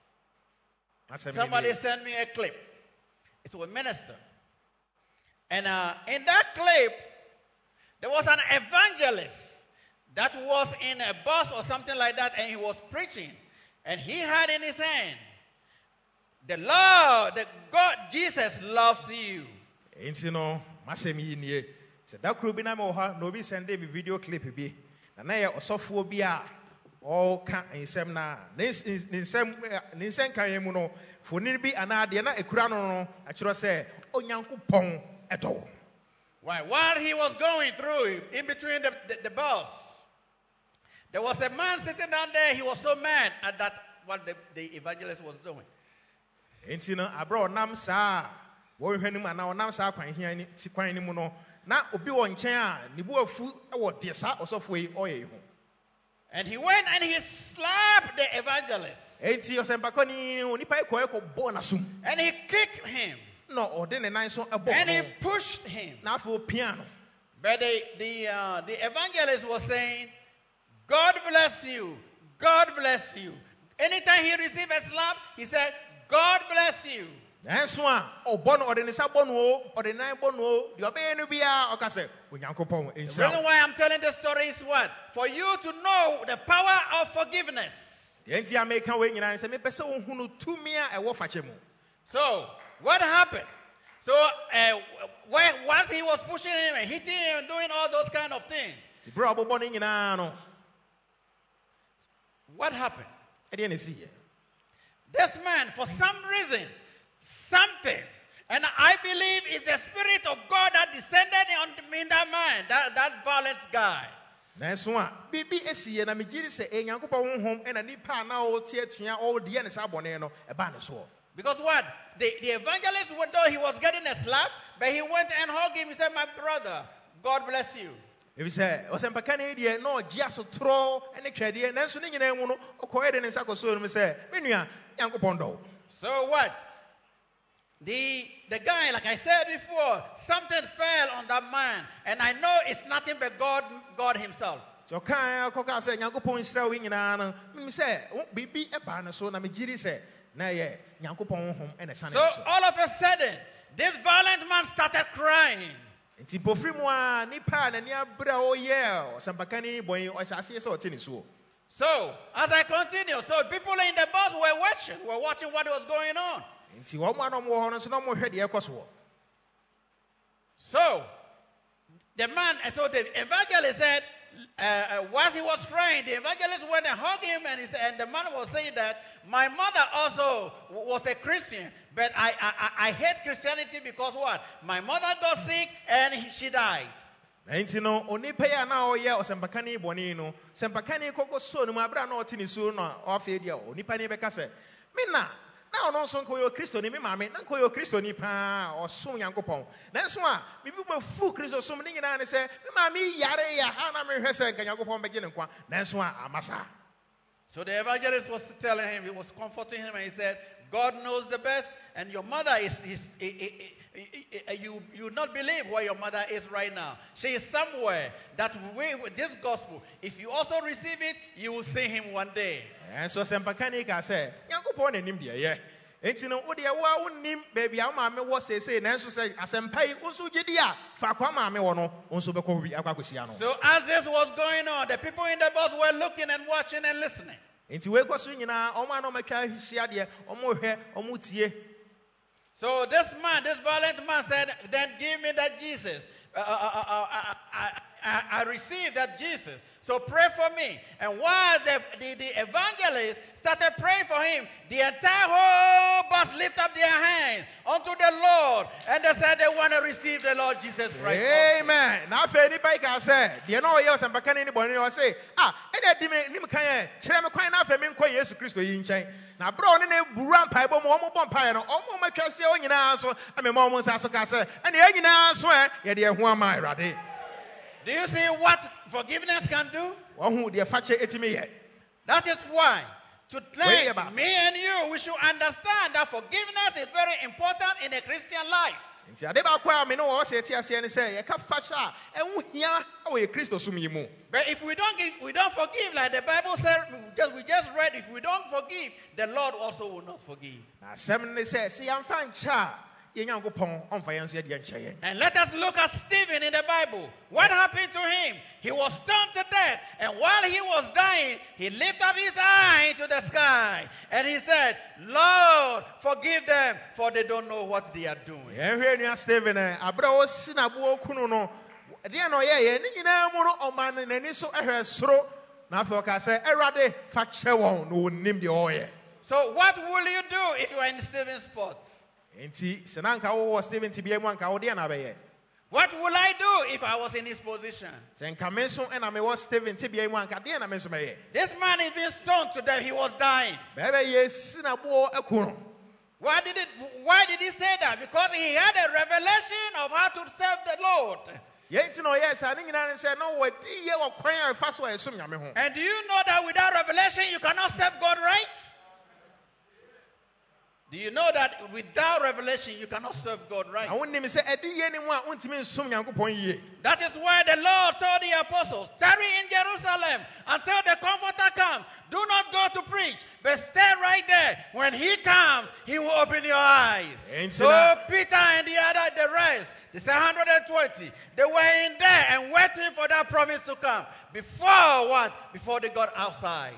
Speaker 1: Asɛm
Speaker 2: somebody
Speaker 1: nie.
Speaker 2: sent me a clip. It's a minister. And uh, in that clip, there was an evangelist that was in a bus or something like that, and he was preaching. And he had in his hand, the Lord, the God, Jesus loves you.
Speaker 1: enti no masɛm yi nie sɛ da koro bi na mewɔ hɔ na obi sɛnde me video clip bi na na yɛ ɔsɔfoɔ bi a ɔka nsɛm na ne ns- ne nsɛm eh, ne nsɛnkaeɛ mu no fonini bi anaa deɛ na ɛkura no no akyerɛ sɛ onyankopɔn ɛdɔ wo
Speaker 2: Why? While he was going through, in between the, the, the bus, there was a man sitting down there. He was so mad at that, what the, the evangelist was doing.
Speaker 1: enti no aberɛ a ɔnam saa a wɔrehwɛ no mu anaa ɔnam saa kwan hia ni- ti kwan no mu no na obi wɔ nkyɛn a ne bo afu wɔ deɛ saa ɔsɔfoɔ yi ɔyɛ yi ho
Speaker 2: And he went and he slapped the evangelist.
Speaker 1: enti ɔsɛmpakɔni onipa yi kɔɛ kɔbɔɔ n'asom
Speaker 2: And he kicked him.
Speaker 1: na ɔde ne nan so ɛbɔ
Speaker 2: And he
Speaker 1: no
Speaker 2: pushed him.
Speaker 1: na afei ɔpia no
Speaker 2: But the, the, uh, the evangelist was saying, God bless you. God bless you. Anytime he received a slap, he said, God bless you.
Speaker 1: nanso a ɔbɔ no ɔde ne nsa bɔ no o ɔde ne nan bɔ no o deɛ ɔbɛyɛ no biara ɔka sɛ onyankopɔn
Speaker 2: The
Speaker 1: nhyira
Speaker 2: reason
Speaker 1: wo
Speaker 2: why I'm telling this story is what? For you to know the power of forgiveness.
Speaker 1: deɛ nti a meka wei nyinaa sɛ mepɛ sɛ wohunu tumi a ɛwɔ fakyɛ mu
Speaker 2: So, what happened? So, uh, when, once he was pushing him and hitting him and doing all those kind of things,
Speaker 1: nti berɛ a ɔbɔbɔ no nyinaa no
Speaker 2: what happened?
Speaker 1: ɛdeɛ na ɛsiiɛ
Speaker 2: This man, for some reason, something, and I believe it's the Spirit of God that descended on in that man, that, that violent guy.
Speaker 1: nanso a biribi asiiɛ na megye di sɛ ɛyɛ nyankopɔn honhom ɛna nnipa a na ɔte atua ɔdeɛ ne saa bɔne no ɛbaa ne soɔ
Speaker 2: Because what? The, the evangelist, went though he was getting a slap, but he went and hugged him. He said, my brother, God bless you.
Speaker 1: ɛfi sɛ ɔsɛmpaka no yi deɛ na ɔgye asotorɔ ne twɛdeɛ nanso ne nyinaa mu no ɔkɔɛ de ne nsa kɔsɔɔ no mu sɛ me nua nyankopɔn dɔ wo
Speaker 2: So what? The, the guy, like I said before, something fell on that man. And I know it's nothing but God, God himself.
Speaker 1: nti ɔkaa kɔkaa sɛ nyankopɔn nhyira wo yi nyinaa no menim sɛ wo- biribi ɛbaa no so na megye di sɛ na ɛyɛ nyankopɔn honhom ɛna ɛsane
Speaker 2: So
Speaker 1: ne so
Speaker 2: all of a sudden, this violent man started crying.
Speaker 1: nti mpofiri mu a nnipa a n'ani abere a ɔyɛ ɔsɛmpaka no yi bɔn yi ɔhyɛ aseɛ sɛ ɔte ne soɔ
Speaker 2: So as I continue, so people in the bus were watching, were watching what was going on.
Speaker 1: nti wɔn a na ɔmo wɔ hɔ no nso na ɔmo hwɛ deɛ ɛkɔ soɔ
Speaker 2: So the man, and so the evangelist said, uh, uh, whilst he was crying, the evangelist went and hugged him, and he said, and the man was saying that my mother also w- was a Christian, but I, I, I I hate Christianity because what? My mother got sick and he- she died.
Speaker 1: Enti no onipa ya na oye osempakani boni no sempakani koko so no abra na oti ni so no ofe dia onipa ni beka se me na na ono so nko yo Kristo ni me maame na nko yo Kristo ni pa oso Nyankopon na nso a me bi ma fu Kristo so me nyina ne se me maame yare ya ha na me hwe se nka Nyankopon bege ne kwa na nso a amasa.
Speaker 2: So the evangelist was telling him, he was comforting him, and he said, God knows the best, and your mother is, is, is, is, is you, you will not believe where your mother is right now. She is somewhere that we, with this gospel, if you also receive it, you will see him one day.
Speaker 1: And so sempakani ka se Nyankopon enim dia ye. Enti no wo de wa wonim baby a maame wo se se na nso se asempai unso gidi a fa kwa maame wo no unso be ko wi akwakosia no.
Speaker 2: So as this was going on, the people in the bus were looking and watching and listening.
Speaker 1: Enti we ko so nyina o ma no matwa hisia de o mo hwe o mo tie.
Speaker 2: So this man, this violent man said, then give me that Jesus. Uh, uh, uh, uh, uh, I, I, I received that Jesus. So pray for me. And while the, the, the evangelist started praying for him, the entire whole bus lifted up their hands unto the Lord. And they said they want to receive the Lord Jesus Christ.
Speaker 1: Amen. Now, if anybody can say, do you know what else I'm back anybody or say, ah, and then Nim Kaya, Chem Quine after me, Quay, Jesus Christ in chain. Now, bro, and then Buran Pipe, Momo Bompire, almost my Cassie in your answer, and my mom's answer, and the Agin answer, yeah, dear, who am I, Raddy?
Speaker 2: Do you see what forgiveness can do?
Speaker 1: Who dear Fatcher ate me yet?
Speaker 2: That is why, tonight,
Speaker 1: about
Speaker 2: me and you, we should understand that forgiveness is very important in a Christian life.
Speaker 1: But
Speaker 2: if we don't give, we don't forgive, like the Bible said, we just, we just read, if we don't forgive, the Lord also will not forgive. And let us look at Stephen in the Bible. What happened to him? He was stoned to death. And while he was dying, he lifted up his eye to the sky. And he said, Lord, forgive them, for they don't know what they are doing.
Speaker 1: Stephen,
Speaker 2: so what will you do if you are in Stephen's spot? What will I do if I was in his position? This man is being stoned to death. He was dying. Why did it? Why did he say that? Because he had a revelation of how to serve the Lord. And do you know that without revelation you cannot serve God right? Do you know that without revelation you cannot serve God right? That is why the Lord told the apostles, tarry in Jerusalem until the Comforter comes. Do not go to preach, but stay right there. When he comes, he will open your eyes. So Peter and the other, the rest, the one hundred twenty, they were in there and waiting for that promise to come. Before what? Before they got outside.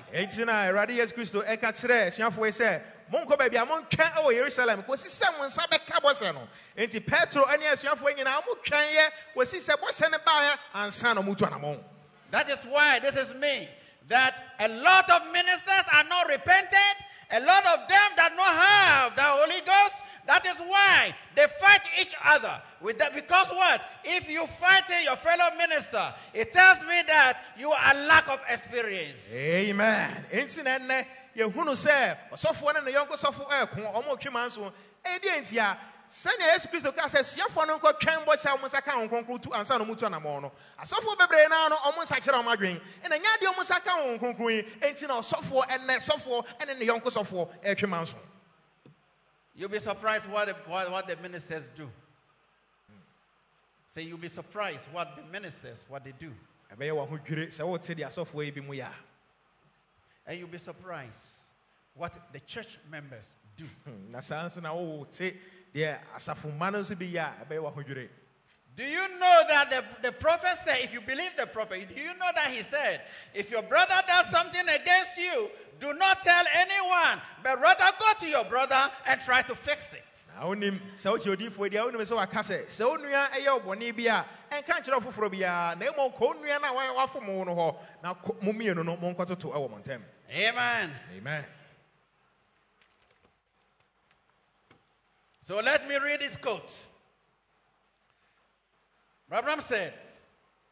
Speaker 1: Monko baby, among can oh Jerusalem, because someone sabe cabosano. Enti Petro and yes, you have when you now can ye, was he said, what's in a buyer and son of Mutuanamon.
Speaker 2: That is why this is me. That a lot of ministers are not repented, a lot of them that don't have the Holy Ghost. That is why they fight each other. With that, because what? If you fight your fellow minister, it tells me that you are lack of experience.
Speaker 1: Amen. Incident. You who say, software and the younger software, almost human. Adiantia, send Jesus Christ says, your phone called Campbell Salmon's account conclude to answer Mutana Mono. A software Bebrena almost actually on my green, and a Yadi almost account conclude eighteen or software and net software and then the younger software, Human.
Speaker 2: You'll be surprised what the, what, what the ministers do. Say, you'll be surprised what the ministers, what they do. And you'll be surprised what the church members do. Do you know that the, the prophet said, if you believe the prophet, do you know that he said, if your brother does something against you, do not tell anyone, but rather go to your brother and try to fix it. Amen.
Speaker 1: Amen.
Speaker 2: So let me read this quote. Abraham said,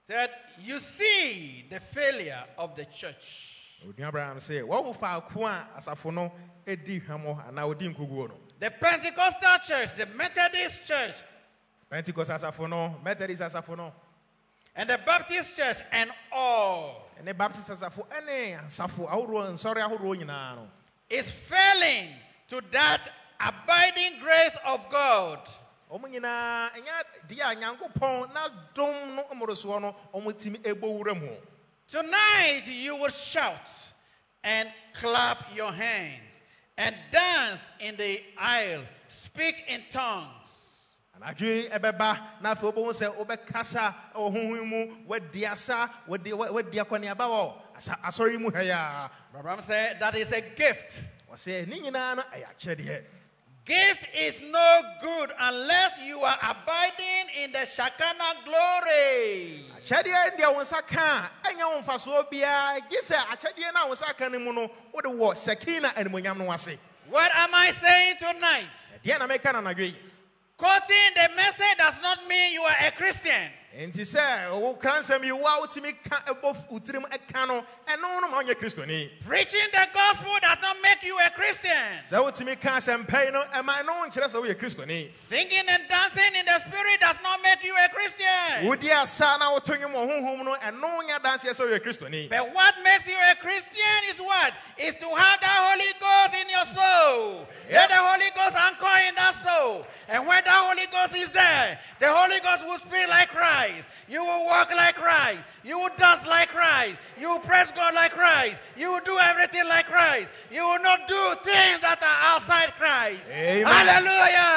Speaker 2: said, you see the failure of the church.
Speaker 1: Abraham said, what will fall kwa asafono edi hamo ana odi nkuguo no.
Speaker 2: The Pentecostal church, the Methodist church,
Speaker 1: Pentecost asafono, Methodist asafono,
Speaker 2: and the Baptist church, and all
Speaker 1: and the Baptist asafo ene asafo ahoro nsori ahoro nyina no.
Speaker 2: Is failing to that abiding grace of God.
Speaker 1: Omo nyina enya dia Nyankopon na dom no omoroso no omotimi ebowura mu.
Speaker 2: Tonight you will shout and clap your hands and dance in the aisle, speak in tongues.
Speaker 1: Anadwe ebeba na fe obo se obekasa ohunhun mu wadiasa wadi wadiakwane aba wo asori mu haya.
Speaker 2: Abraham said that is a gift.
Speaker 1: O say ni nyina na aya chede.
Speaker 2: Gift is no good unless you are abiding in the Shekinah glory.
Speaker 1: Achade ndia wonsa ka enya wonfaso bia gise achade na wonsa ka ne mu no wo de wo Shekinah animonyam no wase.
Speaker 2: What am I saying tonight?
Speaker 1: Dia na meka na nadwe.
Speaker 2: Quoting the message does not mean you are a Christian.
Speaker 1: Enti se wo kransam yi wa utimi ka ebof utrim eka no eno no ma onye Kristo ni.
Speaker 2: Preaching the gospel does not make you a Christian.
Speaker 1: Se utimi ka sempai no e ma no nkire se wo ye Kristo ni.
Speaker 2: Singing and dancing in the spirit does not make you a Christian.
Speaker 1: Wodi asa na wotonye mo honhom no eno nya dance se wo ye Kristo ni.
Speaker 2: But what makes you a Christian is what? Is to have the Holy Ghost in your soul. Let the Holy Ghost anchor in that soul. And when the Holy Ghost is there, the Holy Ghost will speak like Christ. You will walk like Christ. You will dance like Christ. You will praise God like Christ. You will do everything like Christ. You will not do things that are outside Christ.
Speaker 1: Amen.
Speaker 2: Hallelujah.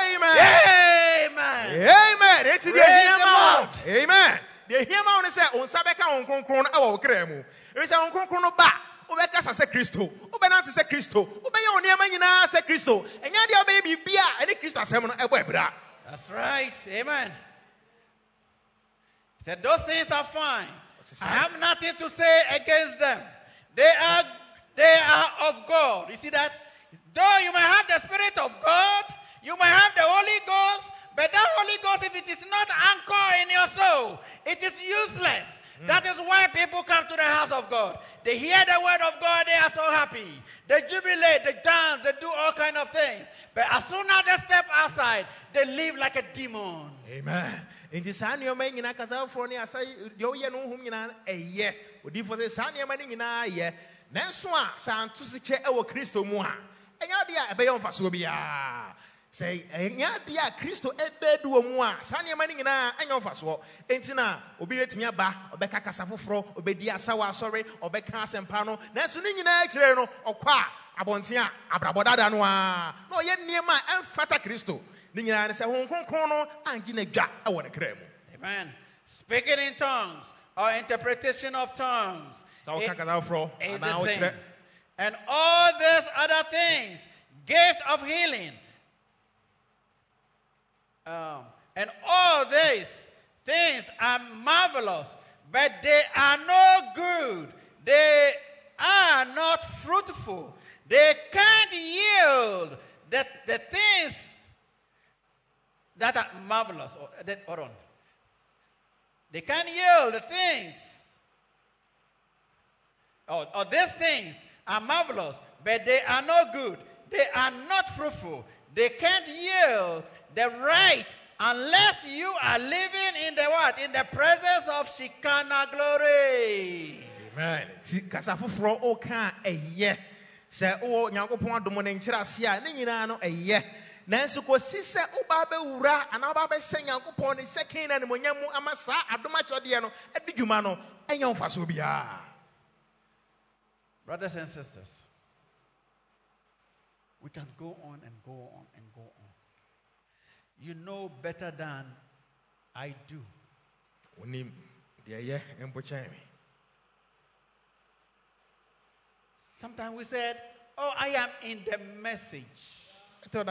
Speaker 1: Amen.
Speaker 2: Amen.
Speaker 1: Amen. It's the
Speaker 2: Praise the Lord.
Speaker 1: Amen. The hear ma on say on sabeka on kronkron e wo kra mu. E say on kronkron no ba obeka sa Kristo. Obenante se Kristo. Obenya oniema nyina se Kristo. Enya dia obe bibia ene Kristo asem no ebo ebra.
Speaker 2: That's right. Amen. He said, those things are fine. I have nothing to say against them. They are, they are of God. You see that? Though you may have the Spirit of God, you may have the Holy Ghost, but that Holy Ghost, if it is not anchored in your soul, it is useless. Mm. That is why people come to the house of God. They hear the word of God, they are so happy. They jubilate, they dance, they do all kinds of things. But as soon as they step outside, they live like a demon.
Speaker 1: Amen. Inti saa nneɛma nyinaa kasafoɔ ne asa deɛ woyɛ no honhom nyinaa ɛyɛ odiyifoɔ sɛ saa nneɛma no nyinaa yɛ nanso a saa nto sikyɛ ɛwɔ Kristo mu a ɛnyɛ adeɛ a ɛbɛyɛ mfasoɔ biara sɛ ɛnyɛ adeɛ a Kristo ɛbɛdu wɔ mu a saa nneɛma no nyinaa ɛnyɛ mfasoɔ enti na obi yɛtumi aba ɔbɛka kasa foforɔ ɔbɛdi asa wɔ asɔre ɔbɛka asɛmpa no nanso ne nyinaa kyerɛ no ɔkɔ a abɔnten a abrabɔ dada no a na ɔyɛ nneɛma a ɛmfata Kristo. Amen.
Speaker 2: Speaking in tongues or interpretation of tongues it, is the same. And all these other things, gift of healing, um, and all these things are marvelous, but they are no good. They are not fruitful. They can't yield the, the things that are marvelous. Or, that, hold on. They can yield the things. Or, or these things are marvelous, but they are no good. They are not fruitful. They can't yield the right unless you are living in the what? In the presence of Shekinah glory.
Speaker 1: Amen. Kasafufro oka eye. Se o Nyankopon adom ne nkyira ase a ne nyina no eye. Nanso ko sise oba be wura ana oba be hye Nyankopon ne sekin na ne monyam mu ama saa adom akyode no adiguma no enya mfaso bia.
Speaker 2: Brothers and sisters, we can go on and go on and go on. You know better than I do.
Speaker 1: Onim de ye empochen.
Speaker 2: Sometimes we said, oh, I am in the message.
Speaker 1: But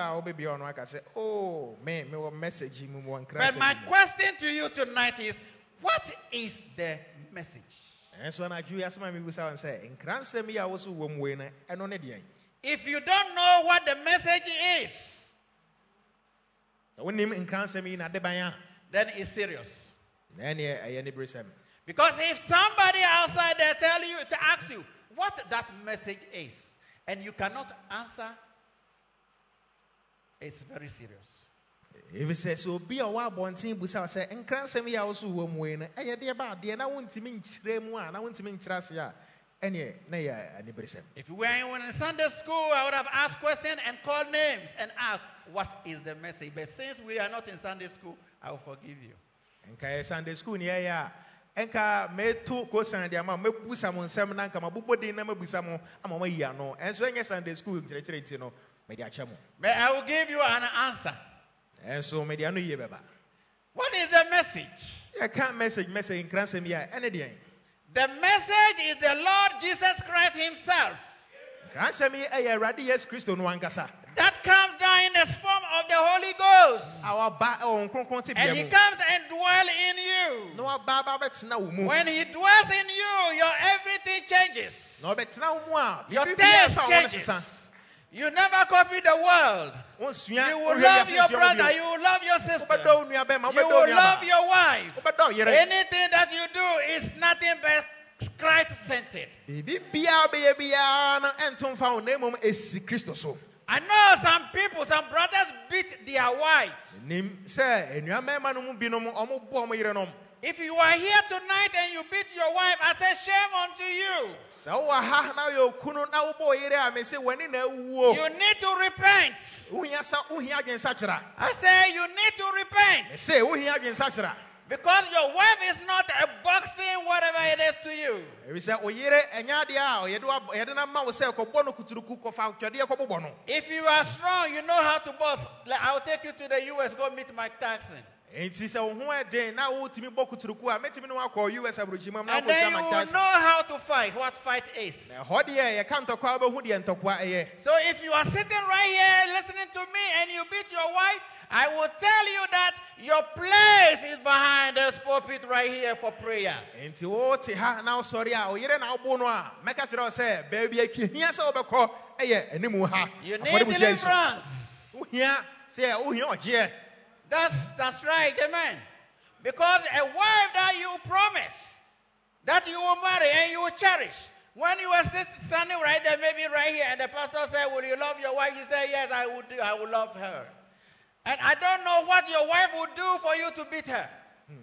Speaker 2: my question to you tonight is, what is the message? If you don't know what the message is, then it's serious.
Speaker 1: ɛne ɛyɛ ne bresɛm.
Speaker 2: Because if somebody outside there tell you to ask you what that message is, and you cannot answer, it's very serious.
Speaker 1: If it says so be a wild bontin busa say and cransem ya also wom way na ɛyɛ deɛ ba deɛ na wontimi nkyerɛ mu a na wontimi nkyerɛ ase a ɛne na yɛ ani bresɛm.
Speaker 2: If we were in Sunday school, I would have asked questions and called names and asked what is the message. But since we are not in Sunday school, I will forgive you.
Speaker 1: Enka Sunday school ni ya enka meto ko Sunday ama mebusa mo nsɛm na nka mabobodi na mabusa mo ama ma yia no enso enye Sunday school nkyerɛkyerɛ nti no me de akyɛ mo.
Speaker 2: But I will give you an answer.
Speaker 1: Enso me de ano yie beba.
Speaker 2: What is the message?
Speaker 1: Ya can't message message nkransɛm ya ene de.
Speaker 2: The message is the Lord Jesus Christ himself.
Speaker 1: Nkransɛm yi ɛyɛ Awurade Yesu Kristo no ankasa.
Speaker 2: That comes down in the form of the Holy Ghost.
Speaker 1: Our ba on kronkron te bia
Speaker 2: And he
Speaker 1: mu.
Speaker 2: comes and dwell in you.
Speaker 1: No ba ba betena wo mu.
Speaker 2: When he dwells in you, your everything changes.
Speaker 1: No betena wo mu a
Speaker 2: Your
Speaker 1: bibia
Speaker 2: taste
Speaker 1: fa wo
Speaker 2: changes.
Speaker 1: sesa.
Speaker 2: You never copy the world. You will love your brother. You will love your sister. You will love your wife. Anything that you do is nothing but Christ-centered. I know some people, some brothers beat their wife. If you are here tonight and you beat your wife, I say shame unto you. You need to repent. I say you need to repent. Because your wife is not a boxing, whatever it is to you. If you are strong, you know how to box. I'll take you to the U S, go meet Mike Tyson. And then you will know how to fight, what fight is. So if you are sitting right here listening to me and you beat your wife, I will tell you that your place is behind this pulpit right here for prayer. You need deliverance. That's, that's right, amen. Because a wife that you promise, that you will marry and you will cherish, when you were standing right there, maybe right here, and the pastor said, will you love your wife? You say, yes, I would do. I will love her. And I don't know what your wife would do for you to beat her.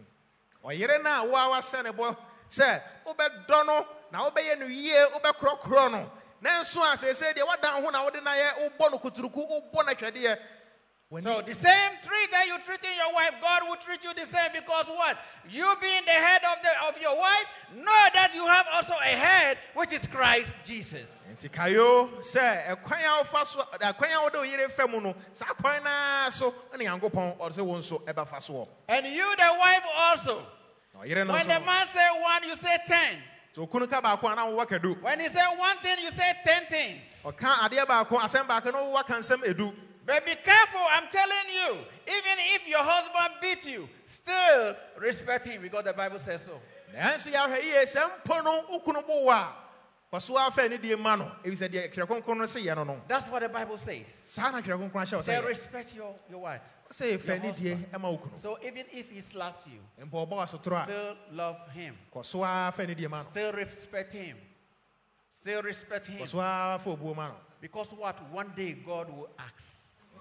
Speaker 2: So the same treat that you treating your wife, God will treat you the same, because what? You being the head of the of your wife, know that you have also a head, which is Christ Jesus. And you, the wife, also. When the man say one, you say ten. When he say one thing, you say ten things. But be careful, I'm telling you. Even if your husband beat you, still respect him, because the Bible says so. That's what the Bible says. Say respect your, your wife. Your so even if he slaps you, still love him. Still respect him. Still respect him. Because what? One day God will ask.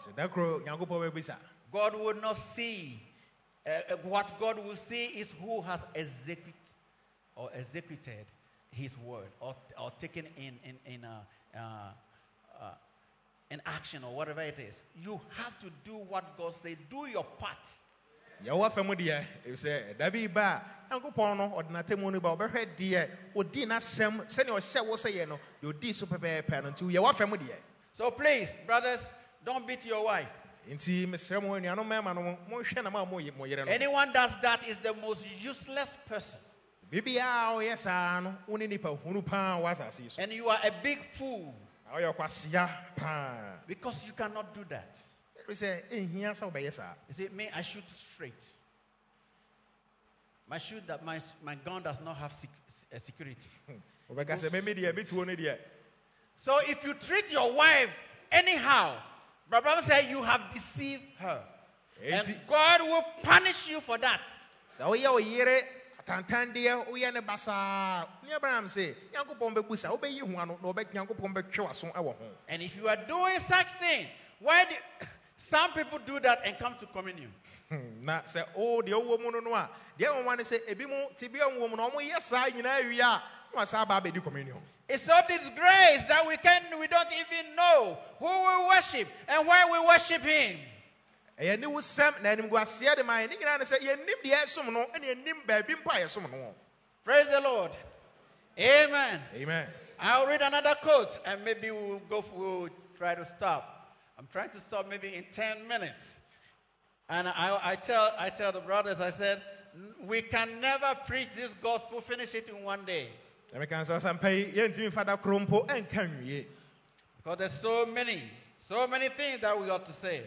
Speaker 2: God will not see. Uh, what God will see is who has executed or executed His word, or or taken in in in uh, uh, uh, in action, or whatever it is. You have to do what God said. Do your part. So please, brothers, don't beat your wife. Anyone does that is the most useless person. And you are a big fool. Because you cannot do that. You say, me, I shoot straight. My shoot that my my gun does not have sec- uh, security. So if you treat your wife anyhow, Brother said you have deceived her. And God will punish you for that.
Speaker 1: So we are here. Tantandia, we are the basa. Near Bram say, Yanko Pombe Busa, obey you one, no back Yanko Pombe Choason, our home.
Speaker 2: And if you are doing such thing, why do some people do that and come to communion?
Speaker 1: Na say, oh, the old woman, no, the other one say, a bimo, Tibian woman, almost yes, I, you know, we are, was our baby do communion.
Speaker 2: It's so disgrace that we can we don't even know who we worship and why we worship him.
Speaker 1: And you was Sam, and him was here the mind, and say, you name the air some no, and you name baby empire some no.
Speaker 2: Praise the Lord. Amen.
Speaker 1: Amen.
Speaker 2: I'll read another quote and maybe we'll go we'll try to stop. I'm trying to stop maybe in ten minutes. And I, I tell I tell the brothers, I said, we can never preach this gospel, finish it in one day. Because there's so many, so many things that we got to say.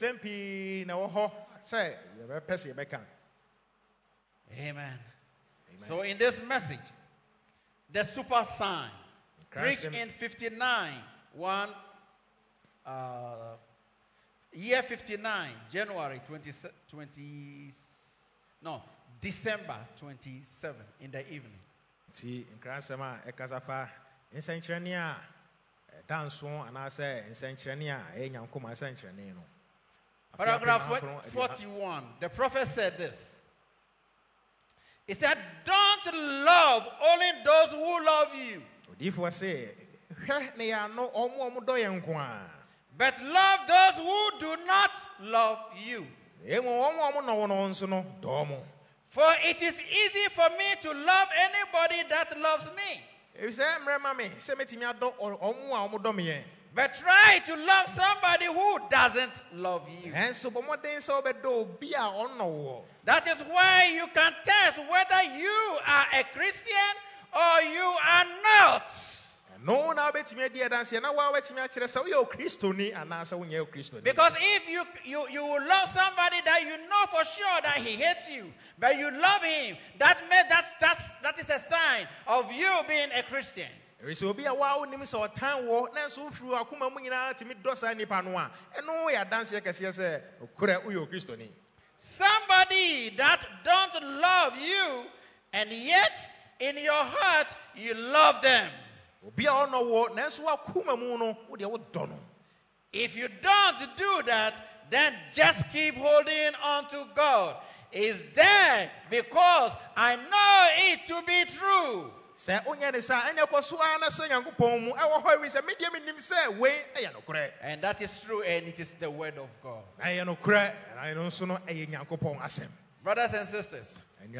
Speaker 2: Amen. Amen. So in this message, the super sign, preached in fifty-nine, one, uh, year fifty-nine, January twenty, twenty, no, December twenty-seventh in the evening.
Speaker 1: See, in Krasama, Ekasafa, in Sanchania, Danson, and I say in Sanchania, a young Kuma Sanchanino.
Speaker 2: Paragraph forty-one. The prophet said this. He said, don't love only those who love you,
Speaker 1: if we say, they are no almost
Speaker 2: but love those who do not love you. For it is easy for me to love anybody that loves me. But try to love somebody who doesn't love you. That is why you can test whether you are a Christian or you are not. Because if you, you, you will love somebody that you know for sure that he hates you, but you love him, that, may, that's, that's, that is a sign of you being a Christian. Somebody that don't love you, and yet in your heart you love them. If you don't do that, then just keep holding on to God. Is there because I know it to be true. And that is true, and it is the word of God. Brothers and sisters,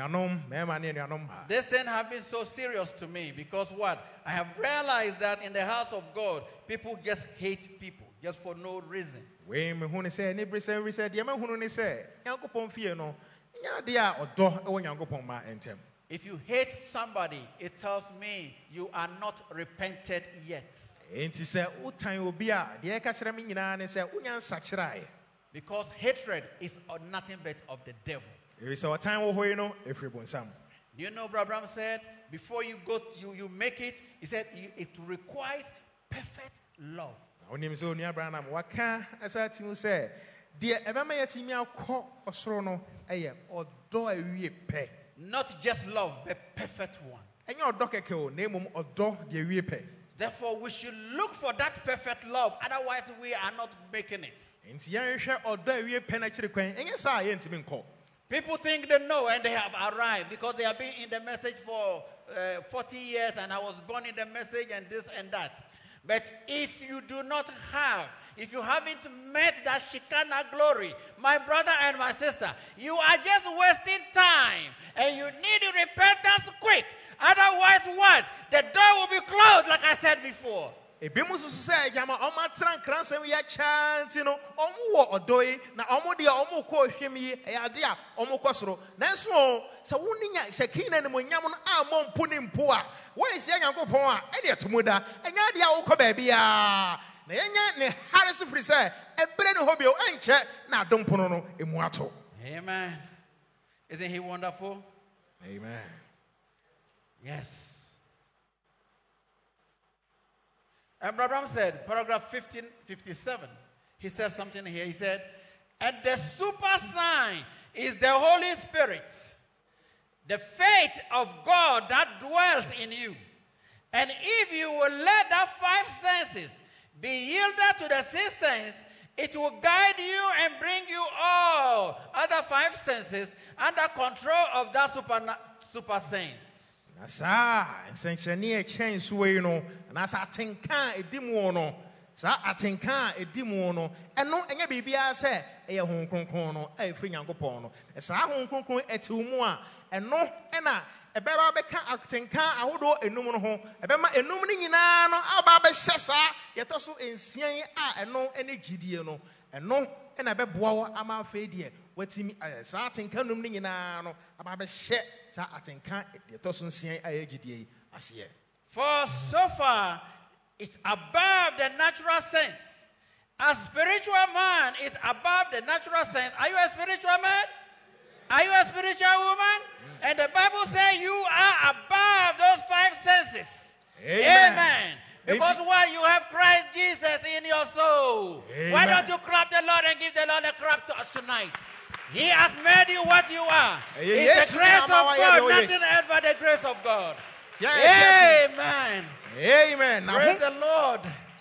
Speaker 2: this thing has been so serious to me because what? I have realized that in the house of God, people just hate people just for no reason. If you hate somebody, it tells me you are not repented yet. Because hatred is nothing but of the devil. You know, Brother Abraham said, before you go, to, you, you make it, he said it requires perfect love. Not just love, but perfect one. Therefore, we should look for that perfect love. Otherwise, we are not making it. People think they know and they have arrived because they have been in the message for uh, forty years and I was born in the message and this and that. But if you do not have, if you haven't met that Shekinah glory, my brother and my sister, you are just wasting time and you need repentance quick. Otherwise, what? The door will be closed, like I said before. Amen. Isn't he wonderful?
Speaker 1: Amen.
Speaker 2: Yes. And Brother Abraham said, paragraph fifteen fifty-seven, he said something here. He said, and the super sign is the Holy Spirit. the faith of God that dwells in you. And if you will let that five senses be yielded to the sixth sense, it will guide you and bring you all other five senses under control of that super, super sense.
Speaker 1: Nasa ensenchani e chen suwe no nasa atenka edimu no sa atenka edimu no eno enye bibia se eye hon kronkron no e firi Nyankopon no sa hon kronkron etimu a eno ena ebeba beka atenka ahodo enum no ho ebema enum ni nyina no aba be hyesa yetoso ensian a eno ene gidie no eno ena beboa wo ama fa die watimi sa atenka enum ni nyina no aba be hye sa atenka yetoso ensian a gidie ase.
Speaker 2: For so far it's above the natural sense. A spiritual man is above the natural sense. Are you a spiritual man? Are you a spiritual woman? Mm. And the Bible says you are above those five senses.
Speaker 1: Amen.
Speaker 2: Amen. Because why? You have Christ Jesus in your soul. Amen. Why don't you clap the Lord and give the Lord a clap to, tonight? He has made you what you are. It's the grace of God, nothing else but the grace of God. Amen.
Speaker 1: Amen.
Speaker 2: Praise the Lord.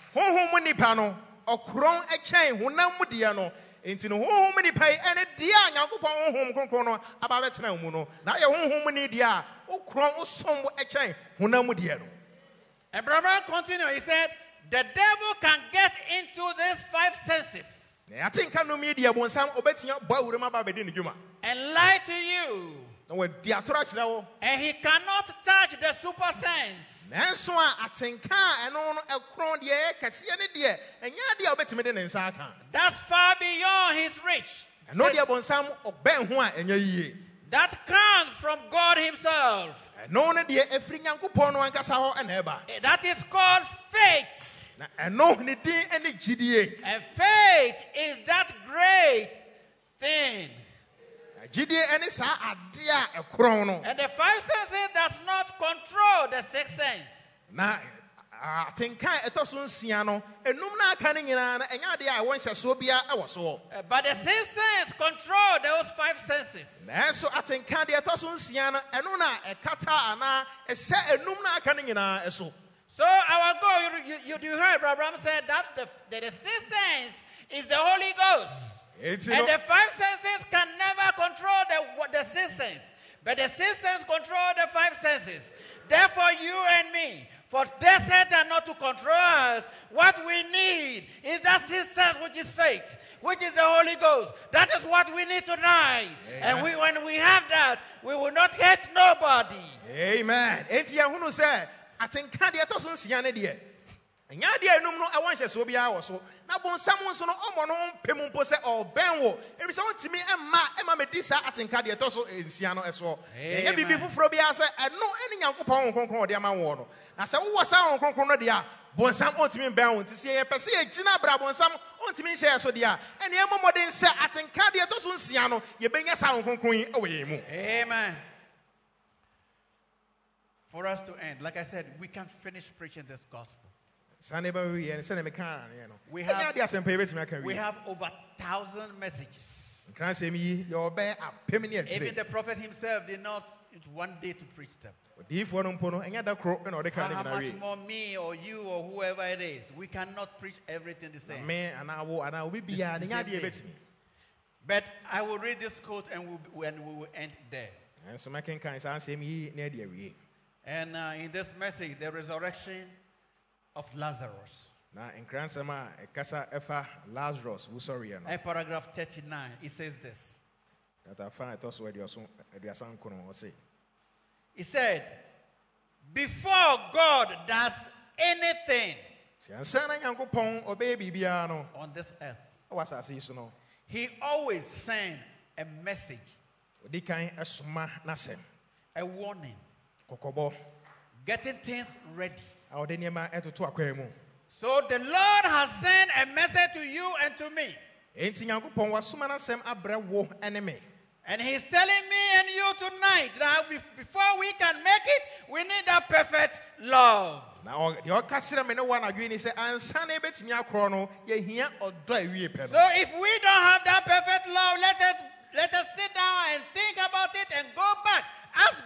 Speaker 1: Enti no honhom ni pai ene dia Nyankopon honhom kronkron no aba betena mu no na ye honhom ni dia okron osom ekyen honam dia no.
Speaker 2: Abraham continued. He said, the devil can get into these five senses
Speaker 1: na atinka no media bonsam obetia bo awuram aba bedi ne dwuma
Speaker 2: and lie to you.
Speaker 1: And
Speaker 2: he cannot touch the super sense.
Speaker 1: That's
Speaker 2: far beyond his reach. That comes from God himself. That is called faith. And faith is that great thing. And the five senses does not control the sixth sense.
Speaker 1: Na atenka etoso nsia no enum na aka ne nyina na enya de a wonhye so bia e wo so.
Speaker 2: But the sixth sense control those five senses.
Speaker 1: Na so atenka de etoso nsia no eno na ekata ana ehye enum na aka ne nyina eso.
Speaker 2: So our God, you, you, you heard Abraham said that the, the, the sixth sense is the Holy Ghost.
Speaker 1: It's
Speaker 2: and the five senses can never control the, the sixth sense. But the sixth sense control the five senses. Therefore, you and me, for death Satan not to control us, what we need is that sixth sense, which is faith, which is the Holy Ghost. That is what we need tonight. Amen. And we, when we have that, we will not hate nobody.
Speaker 1: Amen. I think candy at us on Siane. Nyadia enum no awonhye so bia wo so na bonsam nso no omo no pemumpo se obenwo ebi se wontimi emma emma medisa atenka de to so ensia no eso enye bibi fufuro bia se eno eni Nyankopon konkron de ama wo no na se wo sa won konkron no de a bonsam ontimi ben won tisi ye pese ye gina bra bonsam ontimi hye so de a eni emomoden se atenka de to so ensia no ye benya sa won konkron yi ewe ye mu.
Speaker 2: Amen. For us to end, like I said, we can finish preaching this gospel. We have, we have over a thousand messages. Even the prophet himself did not use one day to preach them. How much more me or you or whoever it is, we cannot preach everything the same. The same but I will read this quote and we, and we will end there. And uh, in this message, the resurrection of Lazarus. And paragraph thirty-nine, it says this. He said, before God does anything on this earth, he always sends a message, a warning, getting things ready. So the Lord has sent a message to you and to me. And he's telling me and you tonight that before we can make it, we need that perfect love. So if we don't have that perfect love, let it, let us sit down and think about it and go back. Ask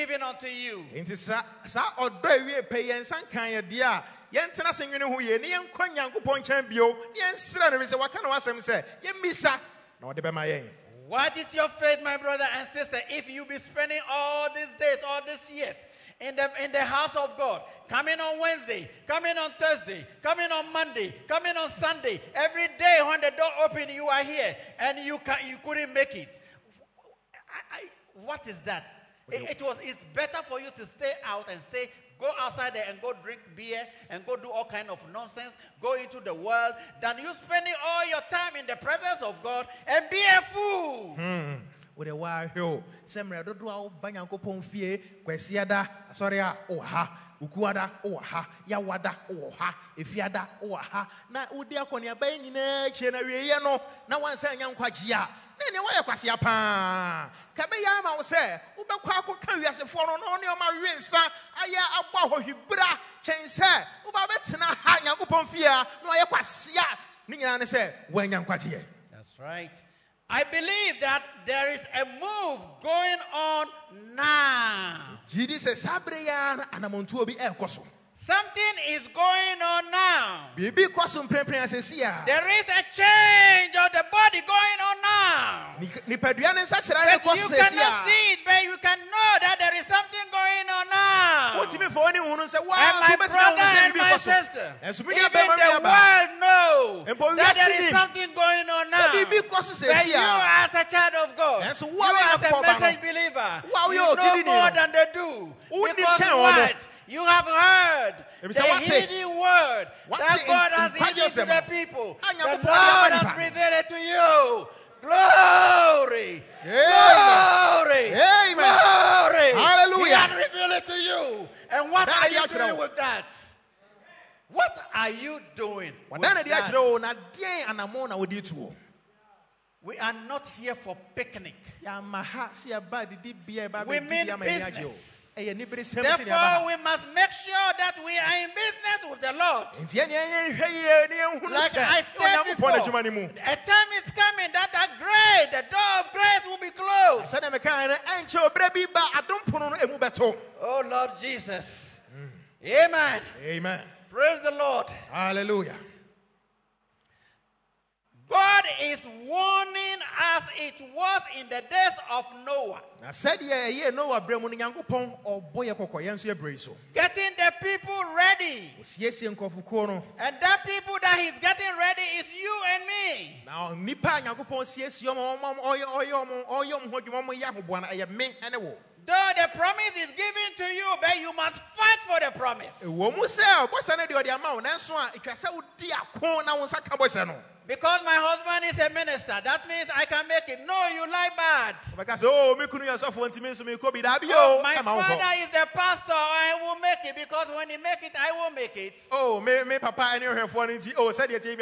Speaker 2: given unto you.
Speaker 1: Nti sa sa odo awie pe yen san kan ye de a yen tena se nwene ho ye ne yen kwa Nyankopon chan bio yen sra ne se waka na wasem se yen misa na ode be ma yen.
Speaker 2: What is your faith, my brother and sister, if you be spending all these days, all these years in the in the house of God, coming on Wednesday, coming on Thursday, coming on Monday, coming on Sunday, every day when the door open, you are here and you can you couldn't make it. I, I, what is that? It, it was. It's better for you to stay out and stay. Go outside there and go drink beer and go do all kind of nonsense. Go into the world than you spending all your time in the presence of God and be a fool.
Speaker 1: Hmm. With a wire hill, Semra do do Banyankopon fie, Kwesiada, sorry, oh ha, Ukuada, oh ha, Yawada, oh ha, Ifiada, oh ha. Na Udia Konya Bain in a Chenariano, no one saying young Quagia. Then you are Quasia Pan. Kabayama will say, Ubaqua carry us a foreign on your Marinsa, Aya Abaho Hibra, Chain say, Ubabetina, Hayankupon Fia, no Quasia, Nian say, when young Quatia.
Speaker 2: That's right. I believe that there is a move going on now.
Speaker 1: Jidi se Sabrian and Amontuobi El Coso.
Speaker 2: Something is going on now.
Speaker 1: Bibi Cosum Prepare says here.
Speaker 2: There is a change of the body going on now.
Speaker 1: Nipedian and such
Speaker 2: But you cannot see it, but you can know that there is something going on now.
Speaker 1: What you for anyone who say,
Speaker 2: and my brother and my sister, even the world know that there is something going on now. But you as a child of God, you as a message believer, you know more than they do. Because what? You have heard the hidden word that God has hidden to the people. The Lord has revealed it to you. Glory! Glory!
Speaker 1: Amen.
Speaker 2: Glory!
Speaker 1: Hallelujah!
Speaker 2: He has revealed it to you. And what are you doing with that? What are you doing with that? We are not here for picnic. We mean business. Therefore, we must make sure that we are in business with the Lord. Like I said before, a time is coming that the grace, the door of grace will be closed. Oh, Lord Jesus. Mm. Amen.
Speaker 1: Amen.
Speaker 2: Praise the Lord.
Speaker 1: Hallelujah.
Speaker 2: God is warning us it was in the days of Noah. Getting the people ready. And that people that he's getting ready is you and me. Though the promise is given to you, but you must fight for the promise. Because my husband is a minister, that means I can make it. No, you lie bad. Oh, my father is the pastor, I will make it because when he make it, I will make it. Oh, me, me, papa, and your phone. Oh, said it.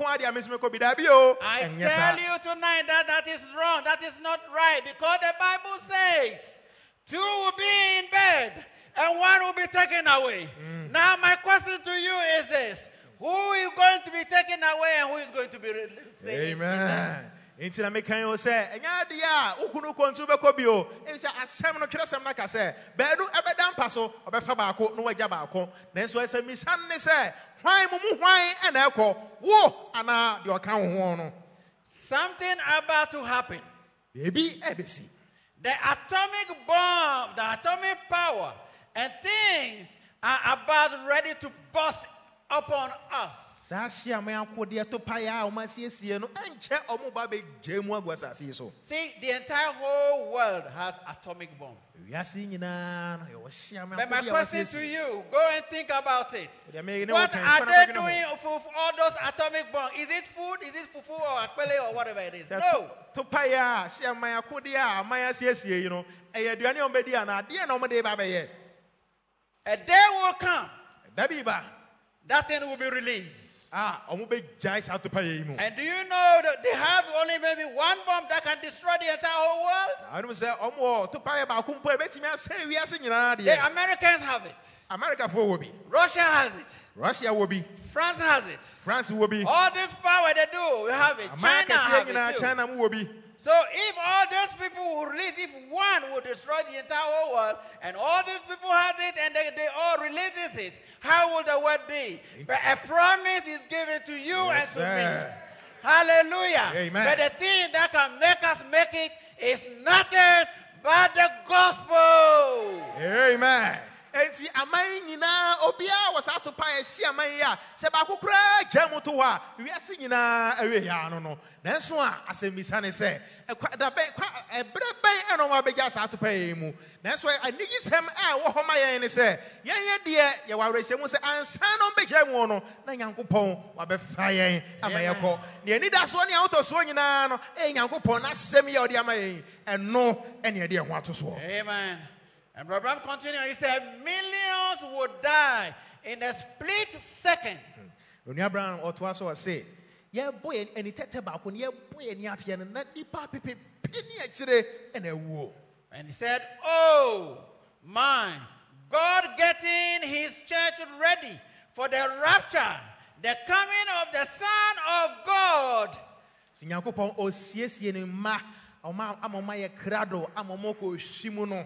Speaker 2: I tell you tonight that that is wrong. That is not right because the Bible says two will be in bed and one will be taken away. Mm. Now, my question to you is this. Who is going to be taken away and who is going to be released?
Speaker 1: Amen. Into the mechanical say, and yeah, Ukunu Konsuba Kobio, and say, as Sam no Krasam like I say, Bedu Ebedan Paso, or Befabako, no Jabako. Then so I said, Miss Hanne say, why Mumu, why and Elko, whoa, Anna, your account.
Speaker 2: Something about to happen.
Speaker 1: Baby, A B C.
Speaker 2: The atomic bomb, the atomic power, and things are about ready to burst upon us. See, the entire whole world has atomic bomb. But my question to you, go and think about it. What are they doing for all those atomic bombs? Is it food? Is it fufu or akpele or whatever it is? No. A day will come. That thing will be released.
Speaker 1: Ah, and do you
Speaker 2: know that they have only maybe one bomb that can destroy the entire whole world? The Americans have it.
Speaker 1: America will be.
Speaker 2: Russia has it.
Speaker 1: Russia will be.
Speaker 2: France has it.
Speaker 1: France will be.
Speaker 2: All this power they do, we have it.
Speaker 1: America
Speaker 2: China have it too.
Speaker 1: China will be.
Speaker 2: So if all those people people will release, if one will destroy the entire whole world, and all these people has it, and they, they all releases it, how will the world be? But a promise is given to you
Speaker 1: Yes,
Speaker 2: and to
Speaker 1: sir.
Speaker 2: me. Hallelujah.
Speaker 1: Amen.
Speaker 2: But the thing that can make us make it is nothing but the gospel.
Speaker 1: Amen. Enti aman nyina obia was out to pay si aman ya se ba kokura gyamu to ha wiase nyina awe ya no no nanso a asembisa ne se da be ebre ben eno ma begya sa to pay mu nanso anigi sem a wo homa yen ne se yen ye de ye wawrehye mu se ansa no begya mu no na Nyankopon wa be fa yen amayekọ ne ani da so ne auto so nyina no e Nyankopon na sem ye odi amayen eno ene de ho atoso.
Speaker 2: Amen. And Abraham continued, he said, millions would die in a split second.
Speaker 1: When Abraham or twice or say, yeah, boy, and it about when you boy and yat and not the papi penny actually and a war.
Speaker 2: And he said, oh, my God getting his church ready for the rapture, the coming of the Son of God.
Speaker 1: Sinyankopon o siesie ne ma o ma amoma ye krado amomoko shimuno.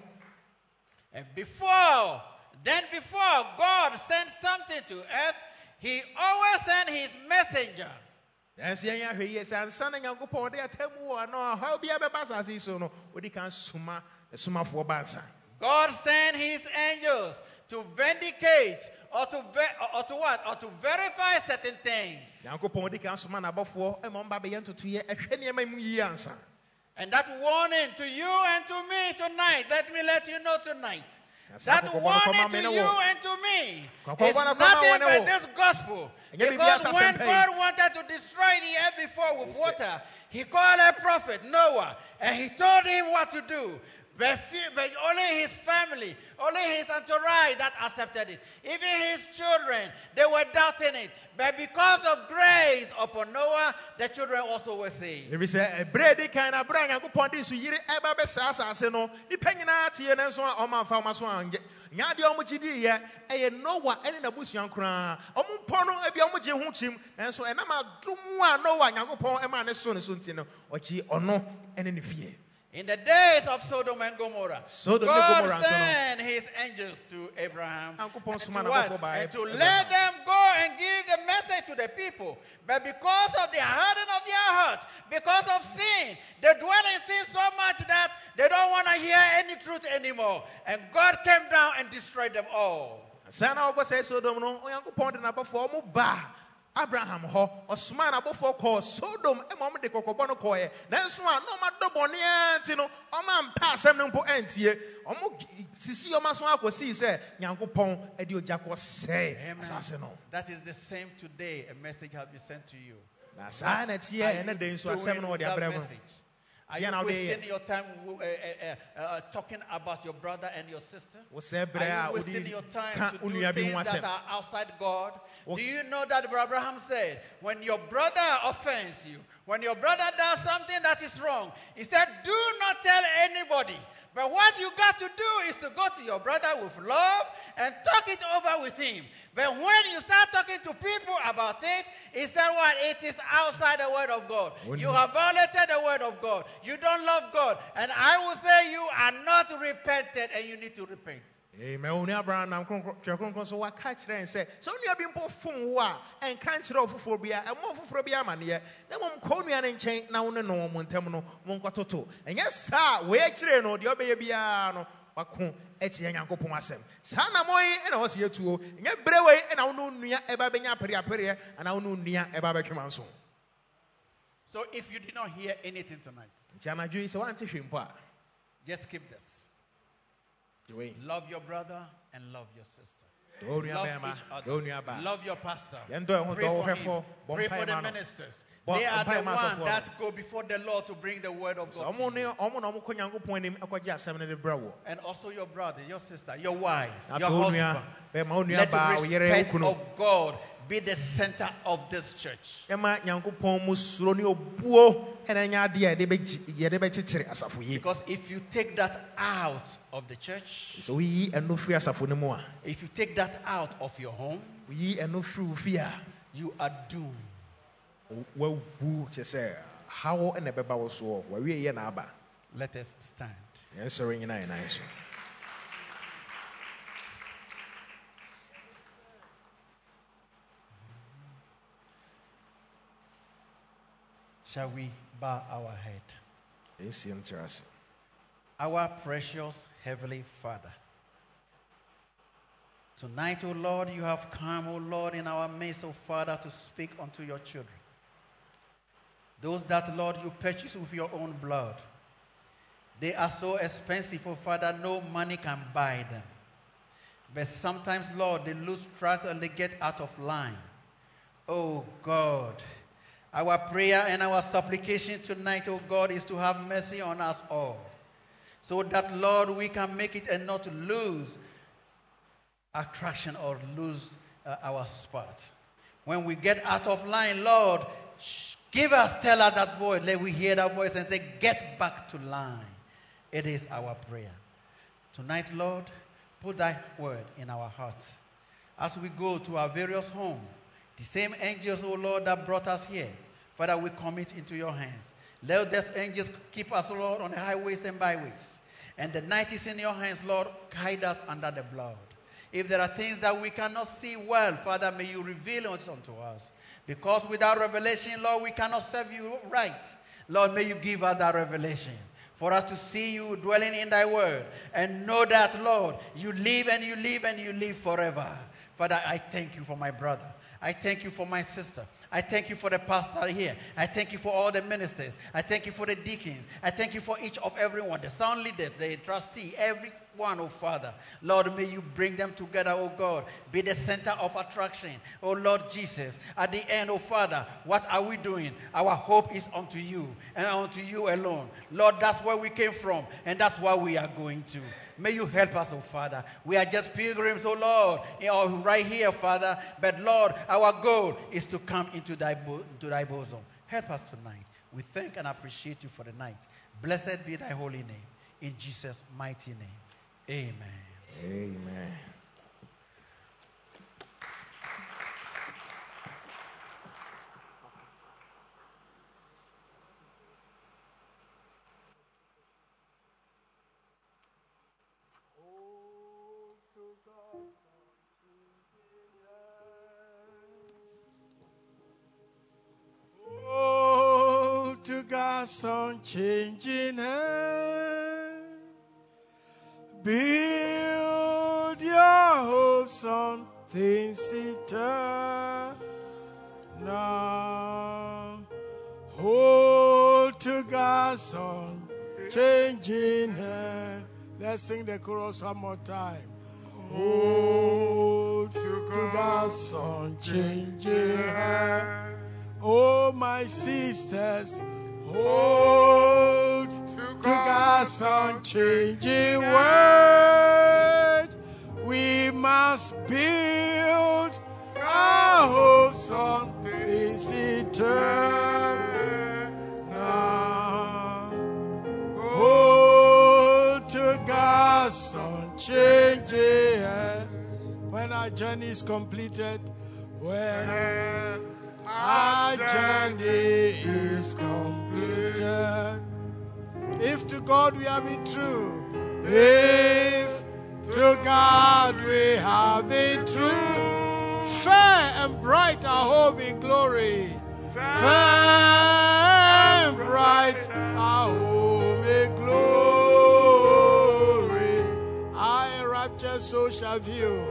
Speaker 2: And before, then before God sent something to earth, he always sent his messenger.
Speaker 1: Yes, yeah, yes, and son and Yankopon, they are temu no how be a basa so no, what he can suma, the suma for bansa.
Speaker 2: God sent his angels to vindicate or to ver- or to what? Or to verify certain things.
Speaker 1: Yankopon, they can suma about four, and Mamba began to two year, a penny answer.
Speaker 2: And that warning to you and to me tonight, let me let you know tonight. That warning to you and to me is nothing but this gospel. Because when God wanted to destroy the earth before with water, he called a prophet, Noah, and he told him what to do. But, but only his family, only his entourage that accepted it. Even his children, they were doubting it. But because of grace upon Noah, the children also were saved.
Speaker 1: If you say a bready kind of brand, I go point this year, ever be sasa, no, depending on the and so on my farmers one. Yadi omujidi ya, e Noah, and in a bush young cran, Omupono, a biomuji hunchim, and so and I'm a dumwa Noah, Yankopon, and man, soon as soon, or chi or no, and in the fear.
Speaker 2: In the days of Sodom and Gomorrah,
Speaker 1: Sodom
Speaker 2: God
Speaker 1: Gomorrah,
Speaker 2: sent his angels to Abraham and to, what?
Speaker 1: by
Speaker 2: and to
Speaker 1: Abraham.
Speaker 2: let them go and give the message to the people. But because of the hardening of their heart, because of sin, they dwell in sin so much that they don't want to hear any truth anymore. And God came down and destroyed them all.
Speaker 1: Sana ogo say Sodom no, Yankopon na before mu ba. Abraham ho osman abofo ko Sodom e mom de kokobo no koye nanso a no ma do bone anti no o ma mpa asem no mpo antie o mo sisi o ma so akosi se Nyankopon e de ogya ko sei asase no.
Speaker 2: That is the same today. A message has been sent to you.
Speaker 1: Na sa na tie e na den so asem no de abraham.
Speaker 2: Are you wasting your time uh, uh, uh, talking about your brother and your sister? Are you wasting your time to do things that are outside God? Do you know that Abraham said, when your brother offends you, when your brother does something that is wrong, he said, do not tell anybody. But what you got to do is to go to your brother with love and talk it over with him. But when you start talking to people about it, he said what? It is outside the word of God. You have violated the word of God. You don't love God. And I will say you are not repented and you need to repent.
Speaker 1: Amen. Only Abraham nam kronkron so wa ka kire en say so nua bi mpo fom wo a en ka kire ofoforo bia e mo ofoforo bia amane na mom ko nua ne nchen na wo ne no mo ntem no mo nkototo enye sa we kire no de obeye bia no wako etie Nyankopon asem sa na moyi e na wo se yetuo enye brewe e na wo no nua e ba benya pere apere ana wo no nua e ba betwema nso.
Speaker 2: So if you did not hear anything tonight,
Speaker 1: ntianadwo so ante hwempo a
Speaker 2: just keep this. Love your brother and love your sister. Love each other. Love your pastor. Pray for him. Pray for the ministers. They are the ones that go before the Lord to bring the word of God to you. And also your brother, your sister, your wife, your husband. Let the respect of God be the center of this church. Because if you take that out of the church, if you take that out of your home, you are doomed. Let us stand.
Speaker 1: Yes, sir. You know, nice.
Speaker 2: Shall we bow our head?
Speaker 1: Yes, interesting.
Speaker 2: Our precious Heavenly Father, tonight, O Lord, you have come, O Lord, in our midst, O Father, to speak unto your children. Those that, Lord, you purchased with your own blood. They are so expensive, O Father, no money can buy them. But sometimes, Lord, they lose track and they get out of line. Oh God, our prayer and our supplication tonight, oh God, is to have mercy on us all. So that, Lord, we can make it and not lose attraction or lose uh, our spot. When we get out of line, Lord, give us, tell us that voice. Let we hear that voice and say, get back to line. It is our prayer. Tonight, Lord, put thy word in our hearts. As we go to our various homes, the same angels, oh Lord, that brought us here, Father, we commit into your hands. Let those angels keep us, Lord, on the highways and byways. And the night is in your hands, Lord, guide us under the blood. If there are things that we cannot see well, Father, may you reveal it unto us. Because without revelation, Lord, we cannot serve you right. Lord, may you give us that revelation for us to see you dwelling in thy word and know that, Lord, you live and you live and you live forever. Father, I thank you for my brother. I thank you for my sister. I thank you for the pastor here. I thank you for all the ministers. I thank you for the deacons. I thank you for each of everyone, the sound leaders, the trustee, everyone, oh Father. Lord, may you bring them together, oh God. Be the center of attraction, oh Lord Jesus. At the end, oh Father, what are we doing? Our hope is unto you and unto you alone. Lord, that's where we came from, and that's where we are going to. May you help us, oh Father. We are just pilgrims, oh Lord, you know, right here, Father. But Lord, our goal is to come into thy, bo- to thy bosom. Help us tonight. We thank and appreciate you for the night. Blessed be thy holy name. In Jesus' mighty name. Amen.
Speaker 1: Amen.
Speaker 3: To God's unchanging hand, build your hopes on things eternal. Hold to God's unchanging hand. Let's sing the chorus one more time. Hold to God's unchanging hand. Oh, my sisters, hold to God's unchanging word. We must build our hopes on things eternal. Hold to God's unchanging word. When our journey is completed, when our journey is completed. If to God we have been true, if to God we have been true, fair and bright our home in glory, fair and bright our home in glory. I in rapture so shall view.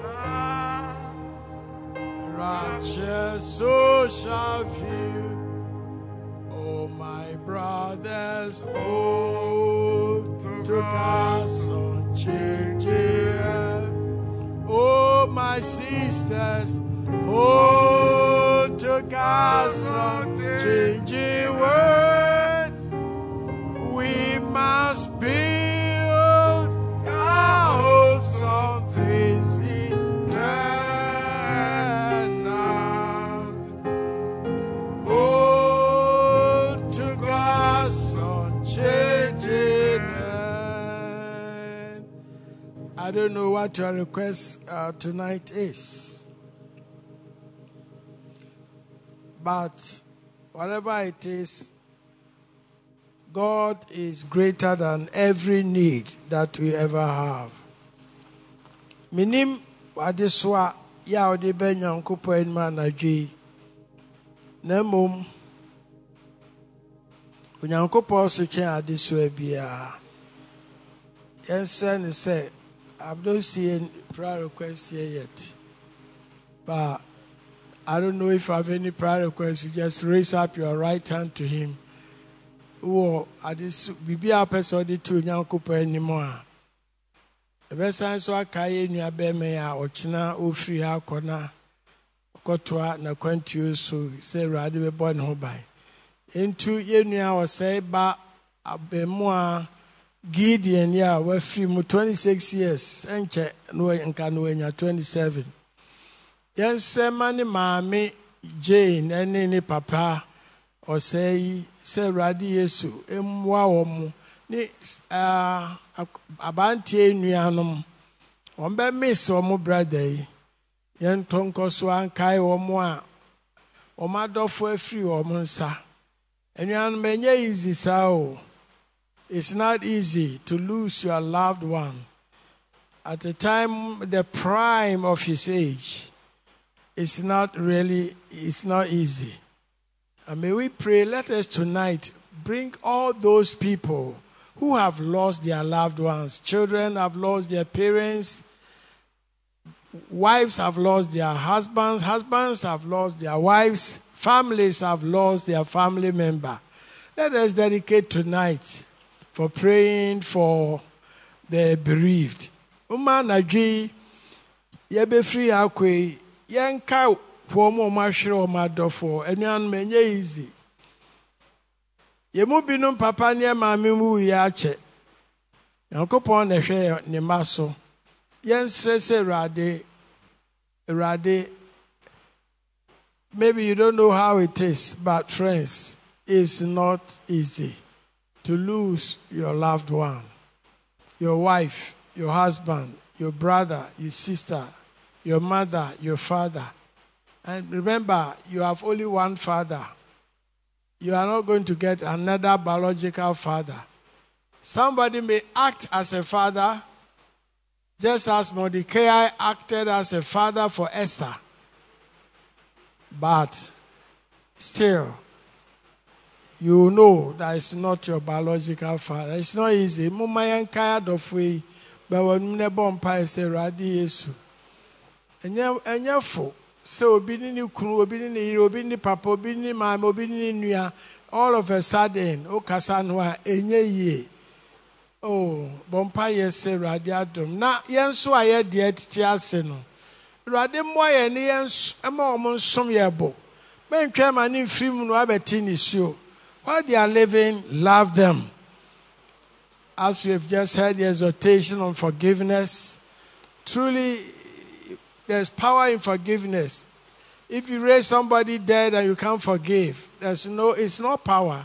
Speaker 3: Righteous so shall view. Oh, my brothers, hold to God's unchanging hand. Oh, my sisters, hold to God's unchanging word. We must build our hopes on things eternal. I don't know what your request uh, tonight is, but whatever it is, God is greater than every need that we ever have. Minim wadeswa ya ode benya nkopo enma na dwi. Na mom Onyankopɔn so chen adeswa bia. Yense ne say I've not seen prayer requests here yet. But I don't know if you have any prayer requests. You just raise up your right hand to him. Oh, I just be a person to Onyankopɔn anymore. The best sign so I carry you a bemea or china or free hakona. Kotwa na kwantu so say rade be born ho ban. Into yenua or say ba abemua Gideon ya we free mu twenty-six years enche no nka no enya twenty-seven. Yen say mani maame Jane ene ni papa or say say rade Yesu emwa wo mu ni ah abantie nuanom won be miss wo mu brother yi yen tonko so ankai wo mu a o madofo afiri wo mu nsa enuanom enye easy sao. It's not easy to lose your loved one at the time, the prime of his age. It's not really, it's not easy. And may we pray, let us tonight bring all those people who have lost their loved ones. Children have lost their parents. Wives have lost their husbands. Husbands have lost their wives. Families have lost their family member. Let us dedicate tonight for praying for the bereaved. Uma najwi ye be free akwe yenka wo mo ma hwere o ma dofo enuan menye easy. Ye mu binum papa ne maame mu ya ache. Yankopon na hwe ne maso. Yen sese rade rade. Maybe you don't know how it is, but friends, it's not easy to lose your loved one, your wife, your husband, your brother, your sister, your mother, your father. And remember, you have only one father. You are not going to get another biological father. Somebody may act as a father, just as Mordecai acted as a father for Esther. But still, you know that it's not your biological father. It's not easy. Mumayan kaya dofwe, but when nebo mpa say radi Yesu. Enya enya fo. Say obi ni kunu, obi ni yiri, obi ni papa, obi ni mama, obi ni nua. All of a sudden, o kasa noa enye ye. Oh, bompa ye say radi adom. Na yenso aye de titi ase no. Radi mo ye ni yenso ema omo nsom ye bo. Ben twa ma ni mfiri mu no abeti ni suo. While they are living, love them. As we have just heard the exhortation on forgiveness, truly there's power in forgiveness. If you raise somebody dead and you can't forgive, there's no, it's not power.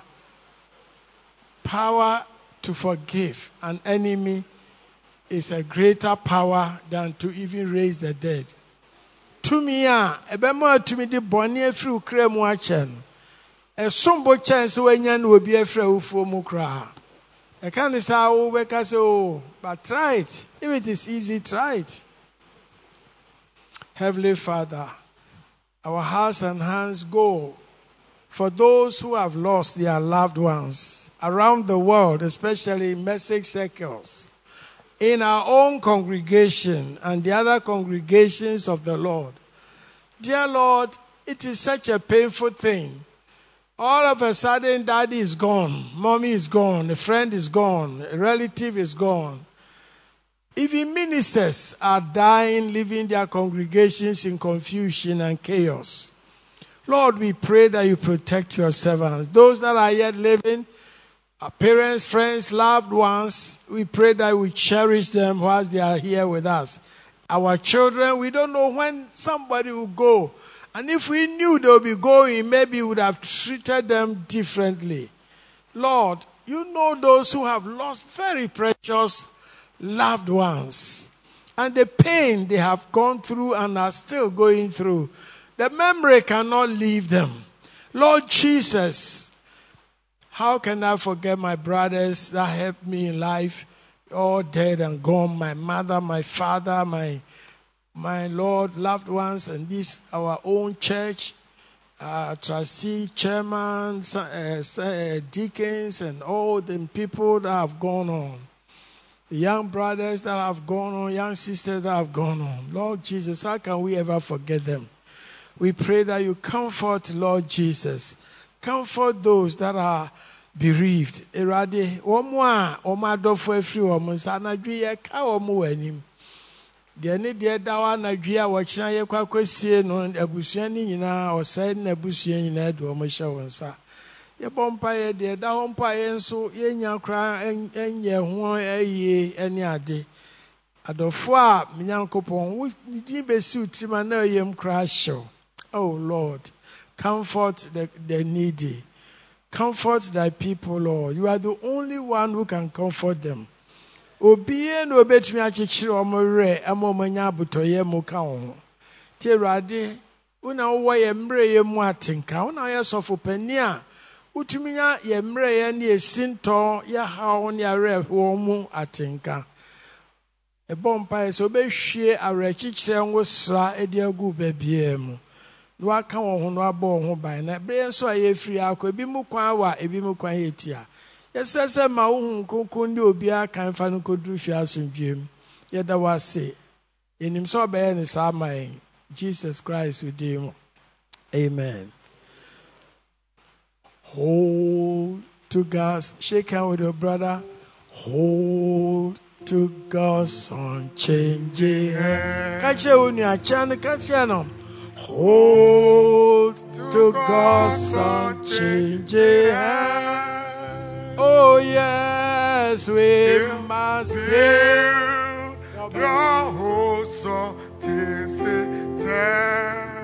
Speaker 3: Power to forgive an enemy is a greater power than to even raise the dead. To me, ebema to me the bonnie through kremu a sombo chance when you will be afraid for mukra. I can't say, oh, because oh, but try it. If it is easy, try it. Heavenly Father, our hearts and hands go for those who have lost their loved ones around the world, especially in message circles, in our own congregation and the other congregations of the Lord. Dear Lord, it is such a painful thing. All of a sudden, daddy is gone, mommy is gone, a friend is gone, a relative is gone. Even ministers are dying, leaving their congregations in confusion and chaos. Lord, we pray that you protect your servants. Those that are yet living, our parents, friends, loved ones, we pray that we cherish them whilst they are here with us. Our children, we don't know when somebody will go. And if we knew they would be going, maybe we would have treated them differently. Lord, you know those who have lost very precious loved ones. And the pain they have gone through and are still going through. The memory cannot leave them. Lord Jesus, How can I forget my brothers that helped me in life, all dead and gone? My mother, my father, my my Lord, loved ones, and this our own church, uh, trustee, chairman, uh, uh, deacons, and all the people that have gone on. The young brothers that have gone on, young sisters that have gone on. Lord Jesus, how can we ever forget them? We pray that you comfort, Lord Jesus. Comfort those that are bereaved. Erade, omwa, omadofo efri omunsa na dwie ka omo wanim. De ne de dawa na dwie a wo kina ye kwakwasie no abusua ni nyina osai na abusua nyina de omo hye wonsa. Ye bompa ye de da hompa ye nso ye nya kra enye ho aye ene ade. Adofo a minyankopon wo di besi utima na yem kra show. Oh Lord, comfort the, the needy. Comfort thy people, Lord. You are the only one who can comfort them. Obiye no betumi achichire omore amomanya butoye mu ka ho. Ti Awurade, una wo ye mre ye mu atenka, una ye sofo pani a utumi nya ye mre ye ne esinto ye hawo ne areho mu atenka. Ebompa so behwie arechichire nwosra edi agu babie mu. No aka won ho no abo ho ban na bre nso aye free akọ ebi mu kwan wa ebi mu kwan yetia yesese ma wo hu kronkron ndi obi aka fa no kodru fi asundwem yeda wase enim so be ne sa man Jesus Christ with him. Amen. Hold to God's, shake hand with your brother. Hold to God's unchanging hand. Catch you when you are chanting, catch you. Hold to God's unchanging hand. Oh yes, we must hear
Speaker 1: your whole song till it